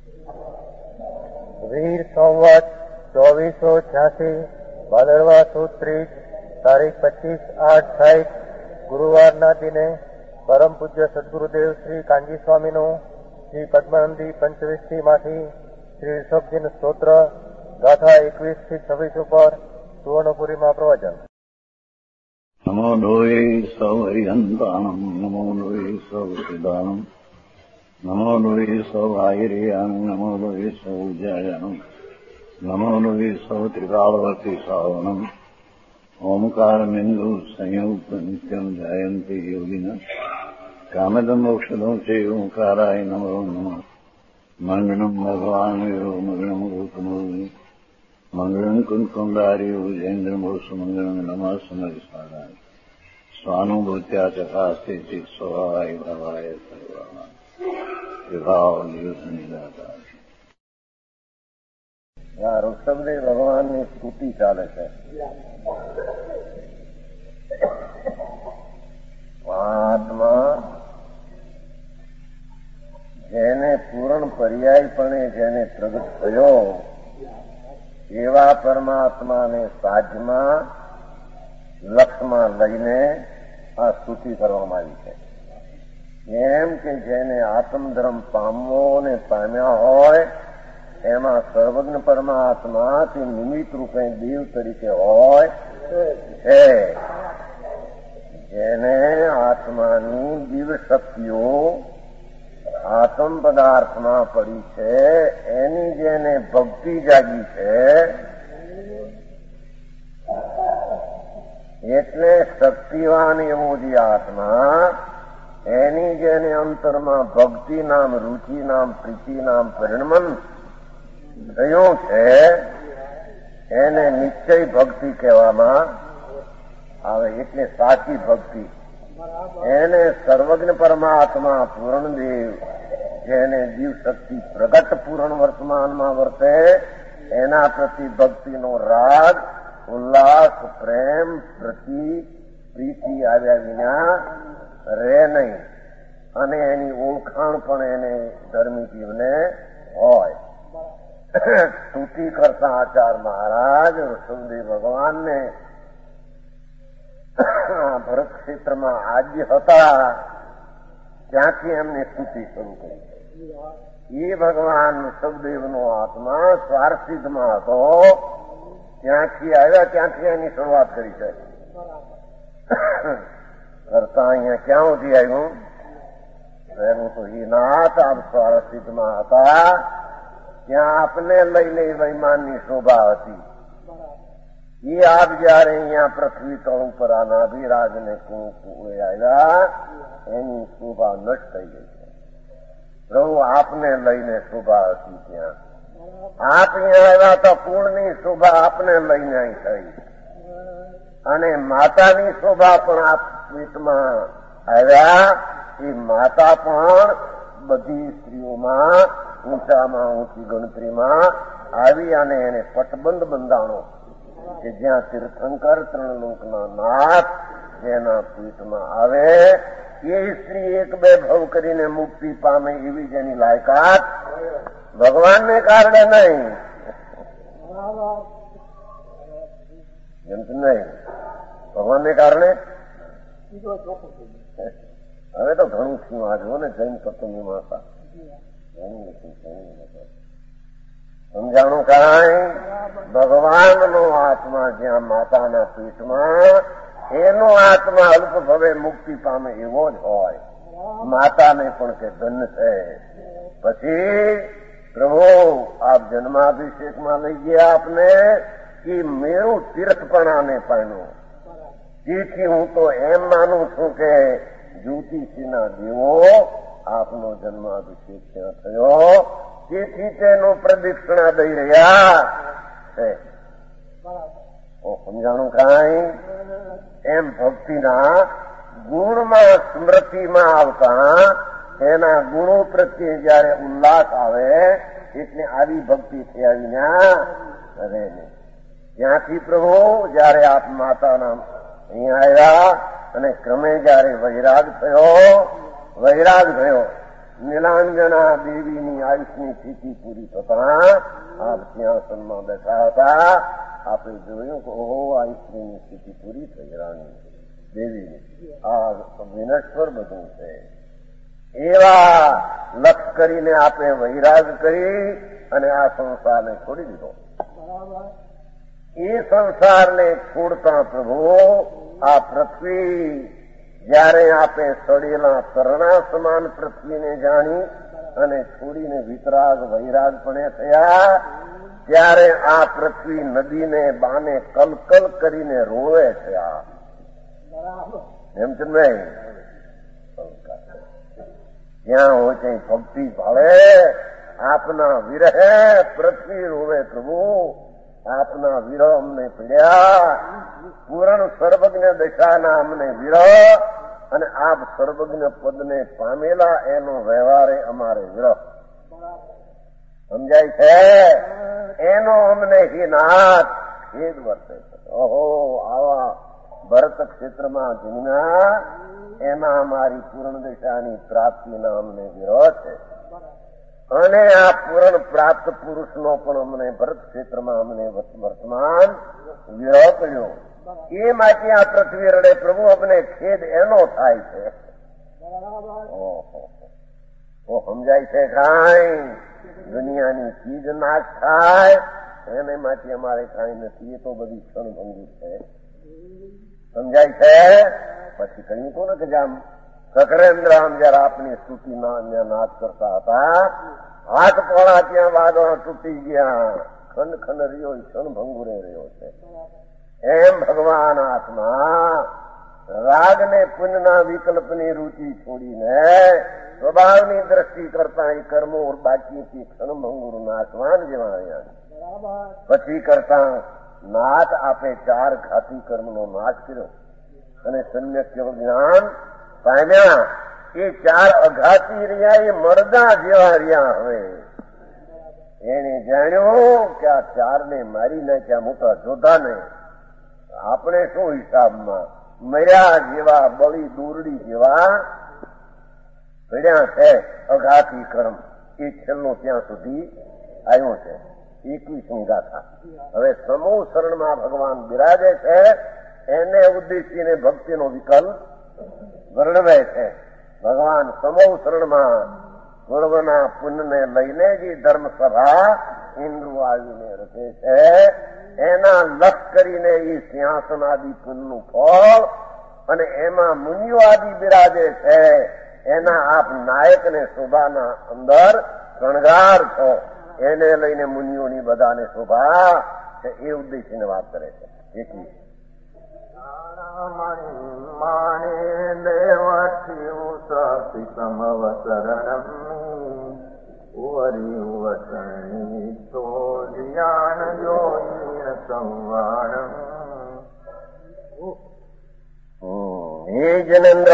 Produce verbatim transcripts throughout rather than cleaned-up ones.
વીર સંવત ચોવીસો છ્યાસી ભાદરવા સુદ ત્રીસ તારીખ પચીસ આઠ સાઠ ગુરુવારના દિને પરમ પૂજ્ય સદગુરુદેવ શ્રી કાંજી સ્વામીનું શ્રી પદ્માનંદી પંચવિંશથી માંથી શ્રી ઋષભજીનું સ્તોત્ર ગાથા એકવીસ થી છવ્વીસ ઉપર સુવર્ણપુરીમાં પ્રવચન. નમો લોહી સૌ હરિહંતાણમ નમો લોહી સૌ સિદ્ધાનમ નમો લોહી સૌ આયર્યાન નમો લોહી સૌ જયાનમ નમો લોહી સૌ ત્રિકાળવતી શ્રાવણમ ઓમકાર બિંદુ સંયુક્ત નિત્યમ જયંતી યોગિના કામદમ ઔષધો છે ઓંકારાય નમો નમઃ. મંગળમ ભગવાન વીરો મંગળમ ગૌતમોની મંગળમ કુંકુંડાર્યો જૈન્દ્રમોષ મંગળમ નમઃ સમરિસ્વાદાય સ્વાનુભૂત્યા ચકાસ્તે ચિત સ્વભાવાય ભાવાય સર્વાય વિભાવ નિદાતા. ઋષભદેવ ભગવાનની સ્તુતિ ચાલે છે. આત્મા જેને પૂર્ણ પર્યાયપણે જેને પ્રગટ થયો એવા પરમાત્માને સાજમાં લક્ષમાં લઈને આ સ્તુતિ કરવામાં આવી છે. એમ કે જેને આત્મધર્મ પામવો ને પામ્યા હોય એમાં સર્વજ્ઞ પરમાત્મા તે નિમિત્ત રૂપે દેવ તરીકે હોય છે. જેને આત્માની દિવ્ય શક્તિઓ આત્મ પદાર્થમાં પડી છે એની જેને ભક્તિ જાગી છે એટલે શક્તિવાન એવો જે આત્મા એની જેને અંતરમાં ભક્તિ નામ રુચિ નામ પ્રીતિ નામ પરિણમન થયું છે એને નિશ્ચય ભક્તિ કહેવામાં આવે. એટલે સાચી ભક્તિ એને સર્વજ્ઞ પરમાત્મા પૂર્ણદેવ જેને દિવ શક્તિ પ્રગટ પૂર્ણ વર્તમાનમાં વર્તે એના પ્રતિ ભક્તિનો રાગ ઉલ્લાસ પ્રેમ પ્રતિ પ્રીતિ આવ્યા વિના રહે નહીં અને એની ઓળખાણ પણ એને ધર્મી જીવને હોય. સ્તુતિ કરતા આચાર મહારાજ ઋષભદેવ ભગવાનને ભરત ક્ષેત્રમાં આદ્ય હતા ત્યાંથી એમને સ્તુતિ શરૂ કરી. એ ભગવાન ઋષભદેવનો આત્મા સ્વારસિદ્ધમાં હતો ત્યાંથી આવ્યા ત્યાંથી એની શરૂઆત કરી છે. કરતા અહીંયા ક્યાં સુધી આવ્યું એનું તો એ નાથ આપ સ્વારસિદ્ધમાં હતા ત્યાં આપને લઈને વૈમાનની શોભા હતી. એ આપ જયારે અહીંયા પૃથ્વી તળ ઉપર આ નાભિરાજને કુએ આવ્યા એની શોભા નષ્ટ થઈ ગઈ છે. પ્રભુ આપને લઈને શોભા હતી ત્યાં. આપ અહીંયા આવ્યા તો કુળની શોભા આપને લઈને અહીં થઈ અને માતાની શોભા પણ આપ પેટમાં આવ્યા. એ માતા પણ બધી સ્ત્રીઓમાં ઊંચામાં ઊંચી ગણતરીમાં આવી અને એને પટબંધ બંધાણો કે જ્યાં તીર્થંકર ત્રણ લોકના નાથ જેના પીઠમાં આવે એ સ્ત્રી એક બે ભવ કરીને મુક્તિ પામે એવી જેની લાયકાત ભગવાનને કારણે નહીં એમ તો નહીં ભગવાનને કારણે હવે તો ઘણું થયું આ જુઓ ને જૈન તત્વની માતા સમજાણું કાંઈ ભગવાનનો આત્મા જ્યાં માતાના પીઠમાં એનો આત્મા અલ્પ ભવે મુક્તિ પામે એવો જ હોય. માતાને પણ કે ધન છે. પછી પ્રભુ આપ જન્માભિષેકમાં લઈ ગયા આપને કે મેરું તીર્થપણાને પામ્યું. તેથી હું તો એમ માનું છું કે જ્યોતિષીના દેવો આપનો જન્માભિષેક ત્યાં થયો તેથી તેનું પ્રદક્ષિણા દઈ રહ્યા છે. સમજાણું કાંઈ એમ ભક્તિના ગુણમાં સ્મૃતિમાં આવતા એના ગુણો પ્રત્યે જયારે ઉલ્લાસ આવે એટલે આવી ભક્તિ થયા વિના રહે નહીં. ત્યાંથી પ્રભુ જયારે આપ માતાના અહીંયા આવ્યા અને ક્રમે જયારે વૈરાગ થયો વૈરાગ થયો નીલાંજના દેવીની આયુષની સ્થિતિ પૂરી થતા આપ સિંહાસનમાં બેઠા હતા. આપણે જોયું કે ઓહો આ સ્ત્રીની સ્થિતિ પૂરી થઈ રાણી દેવીની. આ વિનશ્વર બધું છે. એવા લક્ષ કરીને આપે વૈરાગ કરી અને આ સંસારને છોડી દીધો. એ સંસારને છોડતા પ્રભુ આ પૃથ્વી જયારે આપે સડેલા તરણા સમાન પૃથ્વીને જાણી અને છોડીને વિતરાગ વૈરાગ પણ થયા, ત્યારે આ પૃથ્વી નદીને બાને કલકલ કરીને રોવે છે. આ એમ છે નહીં? જ્યાં હોય ત્યાં ભક્તિ ભાળે. આપના વિરહે પૃથ્વી રોવે પ્રભુ. આપના વિરહ અમને પીડ્યા. પૂરણ સર્વજ્ઞ દશાના અમને વિરહ અને આપ સર્વજ્ઞ પદને પામેલા એનો વ્યવહારે અમારે વિરહ. સમજાય છે? એનો અમને હિનાથ ખેદ વર્તે છે. ઓહો આવા ભરત ક્ષેત્રમાં જન્મ્યા એમાં અમારી પૂર્ણ દશાની પ્રાપ્તિના અમને વિરોધ છે. અને આ પૂર્ણ પ્રાપ્ત પુરુષનો પણ અમને ભરત ક્ષેત્રમાં અમને વર્તમાન વિરોધ કર્યો. એ માટે આ પૃથ્વી રડે પ્રભુ અમને ખેદ એનો થાય છે. ઓહો સમજાય છે? કાંઈ દુનિયાની ચીજ નાશ થાય એને માટે અમારે કાંઈ નથી. એ તો બધી ક્ષણભંગી છે. સમજાય છે? પછી કહ્યું તો ને કે જામ કકરેન્દ્ર આમ જયારે આપની સ્તુતિ નાદ કરતા હતા, હાથ પોળા ત્યાં વાદળા તૂટી ગયા, ખંડ ખંડ રહ્યો ક્ષણભંગુરે રહ્યો છે. એમ ભગવાન આત્મા રાગને પુણ્યના વિકલ્પની રૂચિ છોડીને સ્વભાવની દ્રષ્ટિ કરતા એ કર્મો બાકી ક્ષણભંગુર નાશવાન જેવા રહ્યા. પછી કરતા નાથ આપે ચાર ઘાતી કર્મનો નાશ કર્યો અને સમ્યક કેવળ જ્ઞાન પામ્યા. એ ચાર અઘાતી રહ્યા એ મરદા જેવા રહ્યા. હવે એને જાણ્યું કે આ ચારને મારી નાખ્યા મોટા જોધાને. આપણે શું હિસાબમાં મર્યા જેવા બળી દોરડી જેવા પડ્યા છે. અઘાતી કર્મ એ છેલ્લો ત્યાં સુધી આવ્યો છે. એકવીસમી ગાથા. હવે સમૂહ શરણમાં ભગવાન બિરાજે છે. એને ઉદ્દેશીને ભક્તિનો વિકલ્પ વર્ણવે છે. ભગવાન સમૂહ શરણમાં પૂર્વના પુણ્યને લઈને જે ધર્મસભા ઇન્દ્ર આવીને રચે છે એના લક્ષ કરીને એ સિંહાસન આદિ પુણ્યનું ફળ અને એમાં મુનિઓ આદિ બિરાજે છે. એના આપ નાયક ને શોભાના અંદર શણગાર છો. એને લઈને મુનિઓની બધાને શોભા છે. એ ઉદ્દેશીને વાત કરે છે. એટલી માણે દેવથી સમવસરણ ઉવરી વસણી તો જ્ઞાન જોઈ સંવાણ. હે જનેન્દ્ર,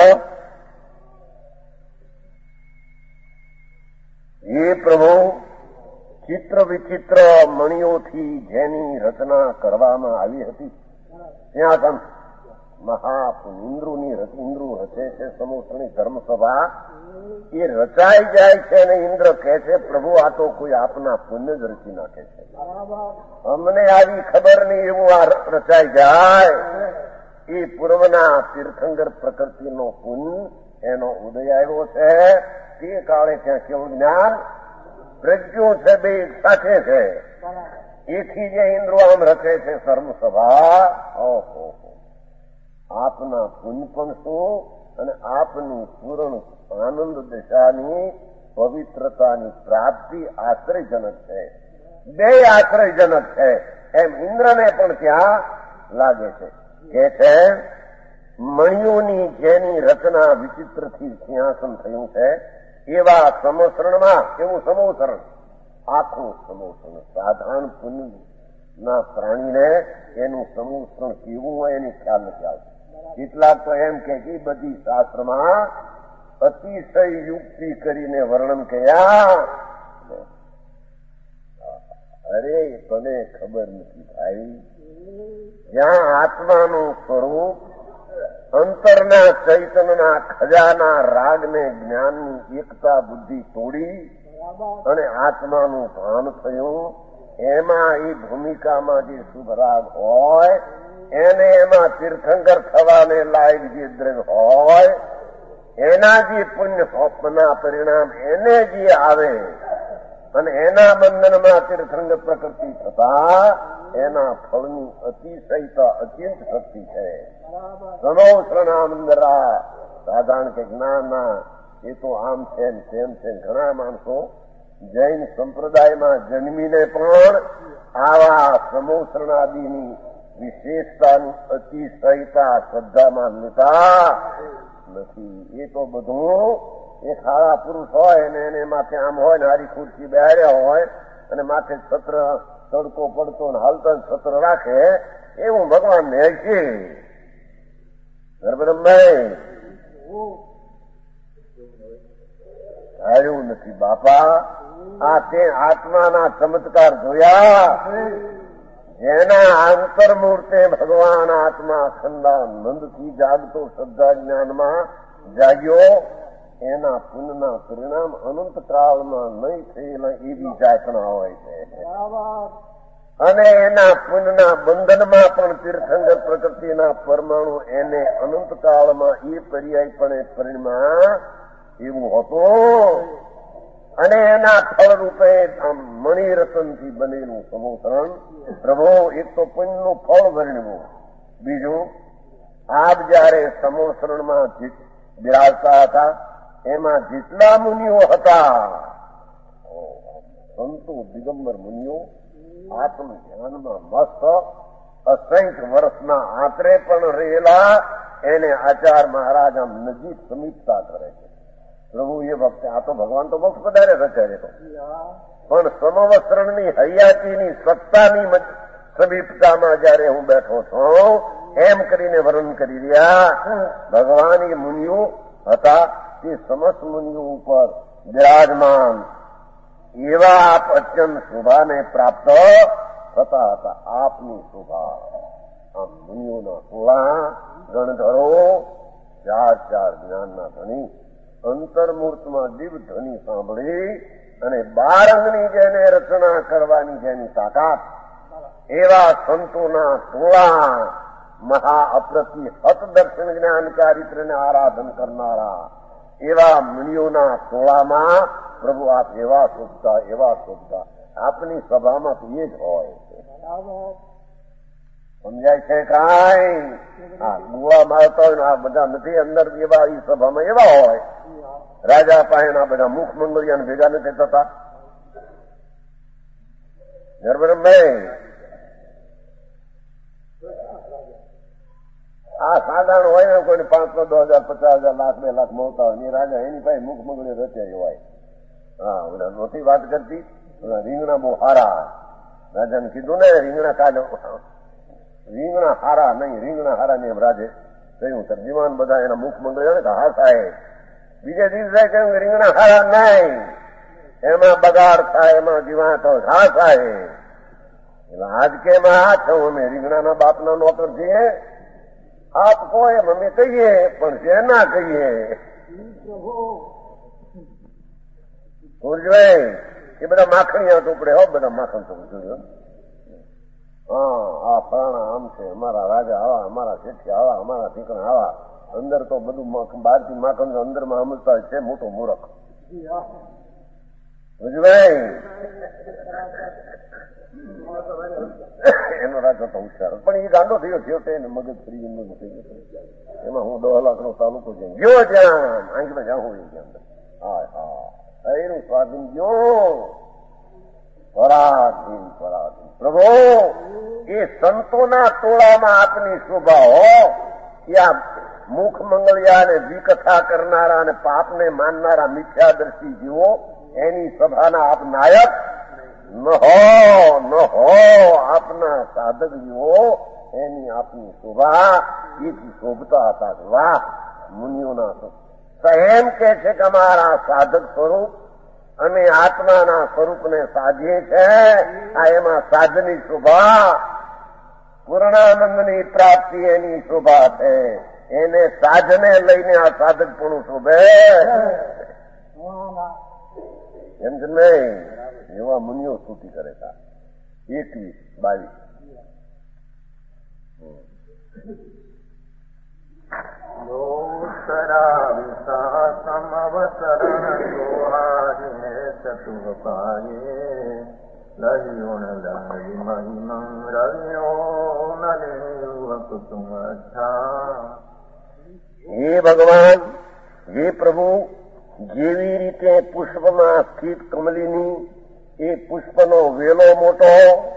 હે પ્રભુ, ચિત્ર વિચિત્ર મણિઓથી જેની રચના કરવામાં આવી હતી ત્યાં પણ મહા ઇન્દ્રુની ઇન્દ્રુ રચે છે સમૂહની ધર્મસભા. એ રચાઈ જાય છે અને ઇન્દ્ર કહે છે પ્રભુ આ તો કોઈ આપના પુણ્ય જ રચી નાખે છે. અમને આવી ખબર નહીં એવું આ રચાઈ જાય. એ પૂર્વના તીર્થંકર પ્રકૃતિનો પુણ્ય એનો ઉદય આવ્યો છે. તે કાળે ત્યાં કેવું જ્ઞાન પ્રજ્ઞો છે બે સાથે છે. એથી જે ઇન્દ્રો આમ રચે છે ધર્મસભા. ઓહો આપના પુણ્ય પણ શું અને આપની પૂર્ણ આનંદ દશાની પવિત્રતાની પ્રાપ્તિ આશ્રયજનક છે. બે આશ્રયજનક છે. એમ ઇન્દ્રને પણ ત્યાં લાગે છે. કે છે મણિઓની જેની રચના વિચિત્રથી સિંહાસન થયું છે એવા સમોસરણમાં. કેવું સમોસરણ? આખું સમોસરણ. સાધારણ પુણ્ય ના પ્રાણીને એનું સમોસરણ કેવું હોય એની ખ્યાલ નથી આવતો. કેટલાક તો એમ કે બધી શાસ્ત્રમાં અતિશય યુક્તિ કરીને વર્ણન કર્યા. અરે તને ખબર નથી ભાઈ. જ્યાં આત્માનું સ્વરૂપ અંતરના ચૈતનના ખજાના રાગને જ્ઞાનની એકતા બુદ્ધિ તોડી અને આત્માનું ભાન થયું. એમાં એ ભૂમિકામાં જે શુભ રાગ હોય એને એમાં તીર્થંકર થવાને લાયક જે દ્રવ્ય હોય એના જે પુણ્ય હોપના પરિણામ એને જે આવે અને એના બંધનમાં તીર્થંકર પ્રકૃતિ થતા એના ફળની અતિશયતા અત્યંત શક્તિ છે. સમોસરણામંદરા સાધારણ કે જ્ઞાનના એ તો આમ છે ને તેમ છે. ઘણા માણસો જૈન સંપ્રદાયમાં જન્મીને પણ આવા સમોસરણાદિની વિશેષતાની અતિશયતા શ્રદ્ધામાં લેતા નથી. એ તો બધું એ ખાડા પુરુષ હોય ને એને માથે આમ હોય ને હારી ખુરશી બેહાર્યા હોય અને માથે છત્ર તડકો પડતો ને હાલતા છત્ર રાખે એવું ભગવાન ને છે. ગર્ભરમભાઈ હાર્યું નથી બાપા. આ તે આત્માના ચમત્કાર જોયા જેના આંતરમૂર્તે ભગવાન આત્મા અખંડાનંદથી જાગતો શ્રદ્ધા જ્ઞાનમાં જાગ્યો એના પુણ્યના પરિણામ અનંત કાળમાં નહીં થયેલા એવી જાતના હોય છે. અને એના પુણ્યના બંધનમાં પણ તીર્થંકર પ્રકૃતિના પરમાણુ એને અનંત કાળમાં એ પર્યાયપણે પરિણામ એવું હતું. અને એના ફળ રૂપે મણિરત્નથી બનેલું સમોસરણ પ્રભુ એક તો પુણ્યનું ફળ વર્ણવું, બીજું આપ જયારે સમોસરણમાં બિરાજતા હતા એમાં જેટલા મુનિઓ હતા સંતો દિગંબર મુનિઓ આત્મ ધ્યાનમાં મસ્ત અસંખ્ય વર્ષના આંતરે પણ રહેલા એને આચાર મહારાજ આમ નજીક સમીપતા કરે છે. પ્રભુ એ વખતે આ તો ભગવાન તો મોક્ષ પધારે રચાય તો પણ સમવસ્ત્રણની હૈયાતીની સત્તાની સમીપતામાં જયારે હું બેઠો છું એમ કરીને વર્ણન કરી રહ્યા. ભગવાન એ મુનિઓ હતા તે સમસ્ત મુનિઓ ઉપર બિરાજમાન એવા આપ અત્યંત શોભાને પ્રાપ્ત થતા હતા. આપની શોભા આમ મુનિઓના ટોળા ગણધરો ચાર ચાર જ્ઞાનના ધણી અંતર્મૂર્તમાં દિવ ધ્વનિ સાંભળી અને બાર અંગની જેને રચના કરવાની જેની તાકાત એવા સંતોના ટોળા મહા અપ્રતિ હત દર્શન જ્ઞાન ચારિત્રને આરાધન કરનારા એવા મુનિઓના ટોળામાં પ્રભુ આપ એવા શોધતા એવા શોધતા આપની સભામાં તો એ જ હોય છે. સમજાય છે કાંઈ? આ ગોળા મારતા હોય ને આ બધા નથી અંદર એવા એ સભામાં એવા હોય. રાજા પાસે આ બધા મુખ મંગળિયાને ભેગા નથી થતા. ગર્ભરમભાઈ આ સાધારણ હોય ને કોઈને પાંચસો દસ હજાર પચાસ હજાર લાખ બે લાખ મળતા હોય રાજા એની પાસે મુખ મંગળીઓ રચ્યા હોય. હા બધા નહોતી વાત કરતી રીંગણા બહુ હારા. રાજાને કીધું ને રીંગણા કાઢો, રીંગણા હારા નહીં રીંગણા હારા ને એમ રાજે કહ્યું. તરજીમાન બધા એના મુખ મંગળ્યો ને કે હા સાહેબ. બીજે દિવસે કહ્યું કે રીંગણા હારા નહીં એમાં બગાડ થાય એમાં જીવાત હોય. હા સાહેબ. એટલે આજ કેમ આ છો અમે રીંગણાના બાપના નોકર છીએ. આપ કહો એમ અમે કહીએ પણ શેના કહીએ. સૂરજભાઈ એ બધા માખણીયા ટુકડે હો બધા માખણ ટુકડે. હા આ ફલાણા આમ છે અમારા રાજા આવા અમારા શેઠી આવા અમારા ઠીકણા આવા. અંદર તો બધું બહારથી માખણ અંદરમાં સમજતા છે મોટો મૂરખ. સૂરજભાઈ એનો રાજા તો હોશિયાર પણ એ ગાંડો થયો થયો એને મગજ ફરી મગજ થઈ ગયો. એમાં હું દસ લાખ નો તાલુકો છે ગયો ત્યાં આંખમાં જ્યાં હોય ત્યાં અંદર હા હા એનું સ્વાધીન ગયો. પરાધીન પરાધીન પ્રભુ એ સંતોના ટોળામાં આપની શોભા હો. ત્યાં મુખ મંગળિયા અને વિકથા કરનારા અને પાપને માનનારા મિથ્યાદર્શી જીવો એની સભાના આપ નાયક ન હો ન હો. આપના સાધક જીવો એની આપની શોભા એથી શોભતા હતા. વાહ મુનિઓના એમ કે છે કે અમારા સાધક સ્વરૂપ અમે આત્માના સ્વરૂપને સાધીએ છે. આ એમાં સાધની શોભા પૂર્ણાનંદની પ્રાપ્તિ એની શોભા છે. એને સાધને લઈને આ સાધક પણ શોભે એમ છે નહીં. એવા મુનિઓ સ્તુતિ કરે છે. એકવીસ બાવીસ હે ભગવાન, હે પ્રભુ, જેવી રીતે પુષ્પમાં સ્થિત કમલીની એ પુષ્પનો વેલો મોટો,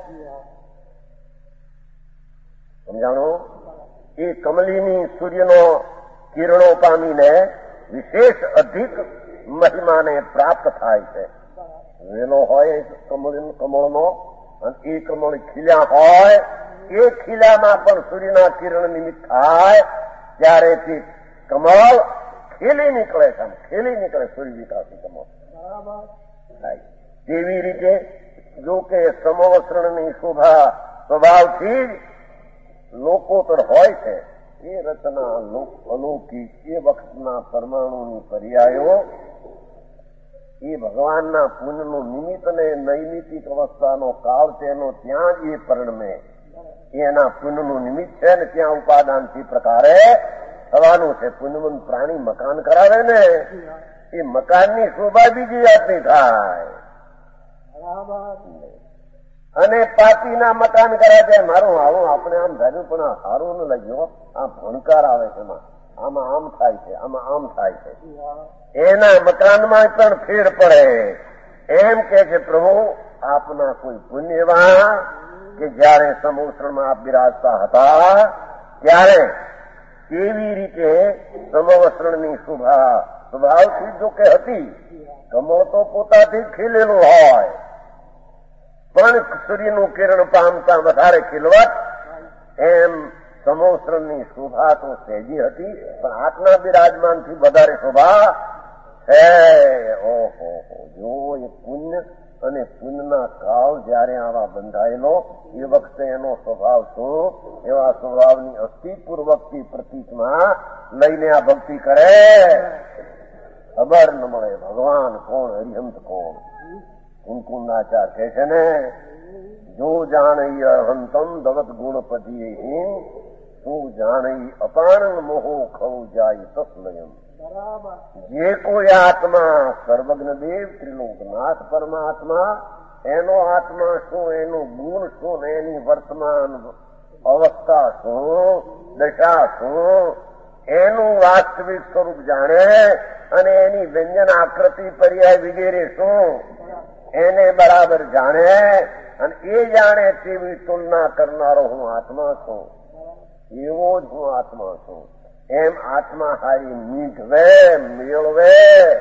સમજાણો, એ કમલીની સૂર્યનો કિરણો પામીને વિશેષ અધિક મહિમાને પ્રાપ્ત થાય છે. વેલો હોય કમળ કમળનો અને એ કમળ ખીલ્યા હોય, એ ખીલામાં પણ સૂર્યના કિરણ નિમિત્ત થાય ત્યારે તે કમળ ખીલી નીકળે છે. ખીલી નીકળે સૂર્ય વિકાસી કમળ થાય. તેવી રીતે જો કે સમવસ્ત્રણની શોભા સ્વભાવથી લોકોતર હોય છે. એ રચના અલૌકિક એ વખતના પરમાણુની પર્યાયો એ ભગવાનના પુણ્યનું નિમિત્ત અને નૈમિતિક અવસ્થાનો કાળ તેનો ત્યાં જ એ પરિણમે. એના પુણ્યનું નિમિત્ત છે ને ત્યાં ઉપાદાનથી પ્રકારે થવાનું છે. પુણ્યમંત પ્રાણી મકાન કરાવે ને એ મકાનની શોભા બીજી જાતની થાય. અને પાપીના મકાન કર્યા છે. મારું હારું આપણે આમ ધાર્યું પણ હારું ન લાગ્યો. આ ભણકાર આવે છે એમાં, આમાં આમ થાય છે, આમાં આમ થાય છે. એના મકાનમાં પણ ફેર પડે. એમ કે છે પ્રભુ આપના કોઈ પુણ્ય એવા કે જયારે સમુદ્રમાં આપ બિરાજતા હતા ત્યારે કેવી રીતે સમવસ્ત્રણની શુભા સ્વભાવથી જો કે હતી. કમળ તો પોતાથી ખીલેલું હોય પણ સૂર્યનું કિરણ પામતા વધારે ખીલવટ, એમ સમવસ્ત્રની શોભા તો સહેજી હતી પણ આત્મા બિરાજમાનથી વધારે શોભા છે. ઓહો, જો એ પુણ્ય અને પુણ્યના કાળ જયારે આવા બંધાયેલો એ વખતે એનો સ્વભાવ શું, એવા સ્વભાવની અસ્થિપૂર્વકથી પ્રતીકમાં લઈને આ ભક્તિ કરે. ખબર ન મળે ભગવાન કોણ, હરિહંત કોણ. કુંકુમાચાર કહે છે ને, જો જાણઈ અહંતમ દવત ગુણપતિ તું જાણઈ અપાણન મોહો ખવ જાય તસ્લયમ. જે કોઈ આત્મા સર્વજ્ઞ દેવ ત્રિલોકનાથ પરમાત્મા, એનો આત્મા શું, એનું ગુણ શું ને એની વર્તમાન અવસ્થા શું, દશા શું, એનું વાસ્તવિક સ્વરૂપ જાણે અને એની વ્યંજન આકૃતિ પર્યાય વગેરે શું એને બરાબર જાણે અને એ જાણે તેવી તુલના કરનારો હું આત્મા છું, એવો જ હું આત્મા છું. એમ આત્મા હારી મીઠવે મેળવે.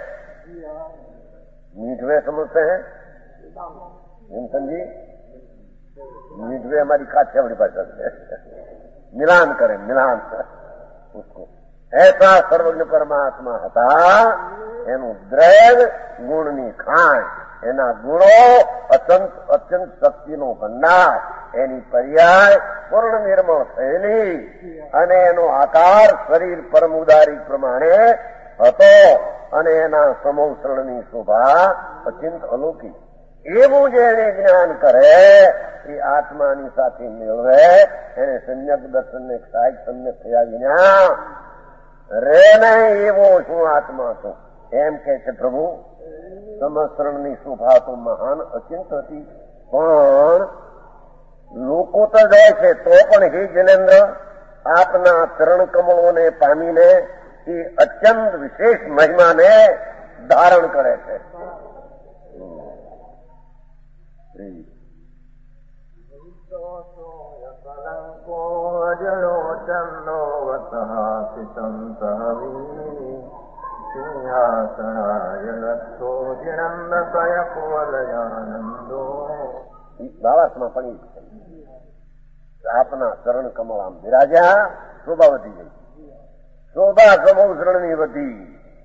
મીઠવે સમજते हैं એમ સમજી? મીઠવે हमारी काठियावाड़ी भाषा है. मिलान करें, मिलान उसको. ऐसा सर्वज्ञ परमात्मा હતા. એનું દ્રવ્ય ગુણની ખાણ, એના ગુણો અત્યંત અત્યંત શક્તિનો ભંડાર, એની પર્યાય પૂર્ણ નિર્મળ થયેલી અને એનો આકાર શરીર પરમ ઉદારી પ્રમાણે હતો અને એના સમવસ્ત્રણની શોભા અત્યંત અલૌકિક. એવું જેને જ્ઞાન કરે એ આત્માની સાથે મેળવે એને સમ્યક દર્શનને સહાયક સમ્યક થયા વિના રે નહીં. એવો શું આત્મા છું એમ કે છે પ્રભુ. સમવસ્ત્રણની શોભા તો મહાન અત્યંત હતી પણ લોકો તો જાય છે તો પણ હે જનેન્દ્ર આપના ચરણ કમળોને પામીને એ અત્યંત વિશેષ મહિમાને ધારણ કરે છે. ભાવાર્થમાં પડી આપના ચરણ કમળ આમ બિરાજ્યા, શોભા વધી ગઈ. શોભા સમવસ્ત્રણની વધી.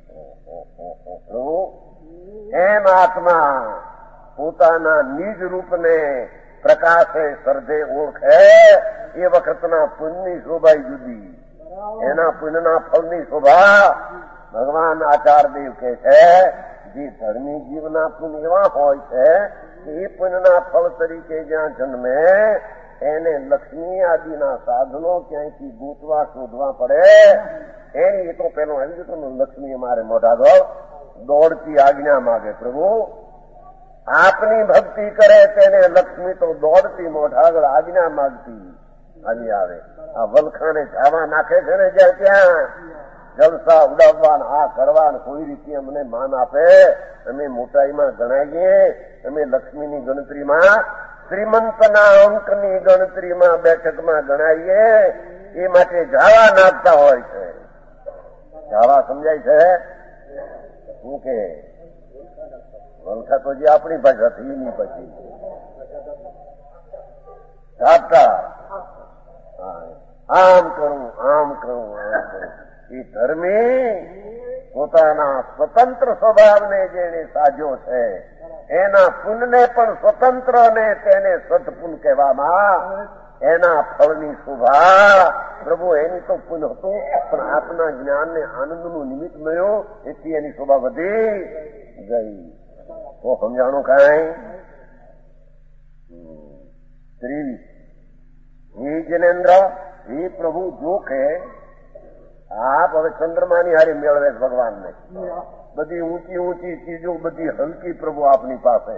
એમ આત્મા પોતાના નિજ રૂપને પ્રકાશે શ્રદ્ધે ઓળખે એ વખતના પુણ્યની શોભા જુદી. એના પુણ્યના ફળની શોભા ભગવાન આચાર્યદેવ કહે છે જે ધર્મી જીવના પુણ્ય એવા હોય છે કે એ પુણ્યના ફળ તરીકે જ્યાં જન્મે એને લક્ષ્મી આદિના સાધનો ક્યાંયથી ગૂંચવા શોધવા પડે એની એ તો પેલો આવી જતો ને લક્ષ્મી અમારે મોઢા દો દોડતી આજ્ઞા માગે પ્રભુ આપની ભક્તિ કરે તેને લક્ષ્મી તો દોડતી મોઢા આગળ આજ્ઞા માગતી આવી આવે. આ વલખાને જાવા નાખે છે ને જ્યાં ત્યાં જલસા ઉડાવવા આ કરવા કોઈ રીતે અમને માન આપે અમે મોટાઈમાં ગણાઈએ અમે લક્ષ્મીની ગણતરીમાં શ્રીમંતના અંકની ગણતરીમાં બેઠકમાં ગણાઈએ એ માટે જાવા નાખતા હોય છે. જાવા સમજાય છે શું કે વલખા તો જે આપણી ભાષા થઈ એની પછી ઝાપટા આમ કરું આમ કરું આમ કરું એ ધર્મી પોતાના સ્વતંત્ર સ્વભાવને જેને સાજ્યો છે એના પુણ્યને પણ સ્વતંત્ર ને તેને સદપુન કહેવામાં એના ફળની શોભા પ્રભુ એની તો પુણ્ય હતું પણ આપના જ્ઞાનને આનંદનું નિમિત્ત મળ્યું એથી એની શોભા વધી ગઈ. તો સમજાણું કાંઈ ત્રેવીસ હે જનેન્દ્ર હે પ્રભુ જો કે આપ હવે ચંદ્રમાની હારી મેળવે ભગવાનને બધી ઊંચી ઊંચી ચીજો બધી હલકી પ્રભુ આપની પાસે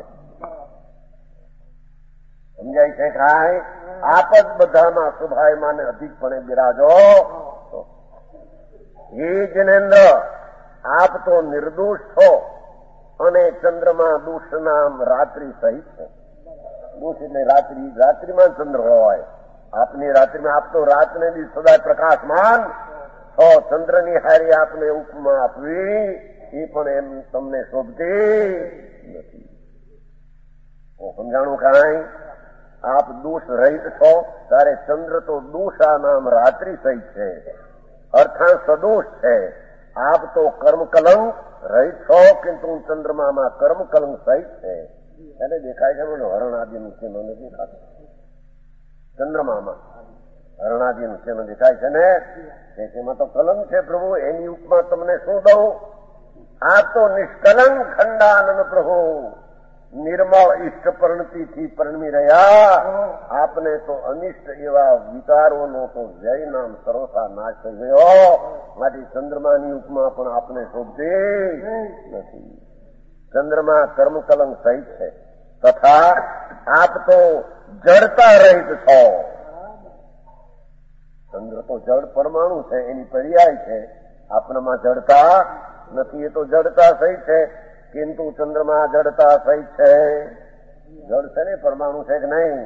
સમજાય છે કાંઈ આપ જ બધામાં શુભાયમાને અધિકપણે બિરાજો. હે જનેન્દ્ર આપ તો નિર્દોષ છો અને ચંદ્રમા દોષ નામ રાત્રિ સહિત છે. દોષ એટલે રાત્રિ રાત્રિમાં ચંદ્ર હોય આપની રાત્રિમાં આપ તો રાતને બી સદા પ્રકાશમાન છો. ચંદ્રની હારી આપને ઉપમા આપવી એ પણ એમ તમને શોભતી નથી. સમજાણું કાંઈ આપ દોષ રહિત છો ત્યારે ચંદ્ર તો દોષા નામ રાત્રિ સહિત છે અર્થાત સદોષ છે. આપ તો કર્મ કલંક રહિત છો કિંતુ ચંદ્રમામાં કર્મ કલંક સહિત છે. એને દેખાય છે મને હરણાદિનું ચિહ્ન નથી દેખાતું ચંદ્રમામાં હરણાદિનું ચિહ્ન દેખાય છે ને એમાં તો કલંક છે પ્રભુ એની ઉપમા તમને શું દઉં. આપ તો નિષ્કલંક ખંડાનંદ પ્રભુ નિર્મળ ઇષ્ટ પરિણતિથી પરિણમી રહ્યા. આપને તો અનિષ્ટ એવા વિચારોનો તો જય નામ સર્વથા નાશ થઈ ગયો. માટે ચંદ્રમાની ઉપમા પણ આપને શોભતી નથી. ચંદ્રમા કર્મ કલંક સહિત છે તથા આપ તો જડતા રહિત છો. ચંદ્ર તો જડ પરમાણુ છે એની પર્યાય છે આપનામાં જડતા નથી. એ તો જડતા સહિત છે કિંતુ ચંદ્રમાં જડતા સહિત છે. જડ છે ને પરમાણુ છે કે નહીં.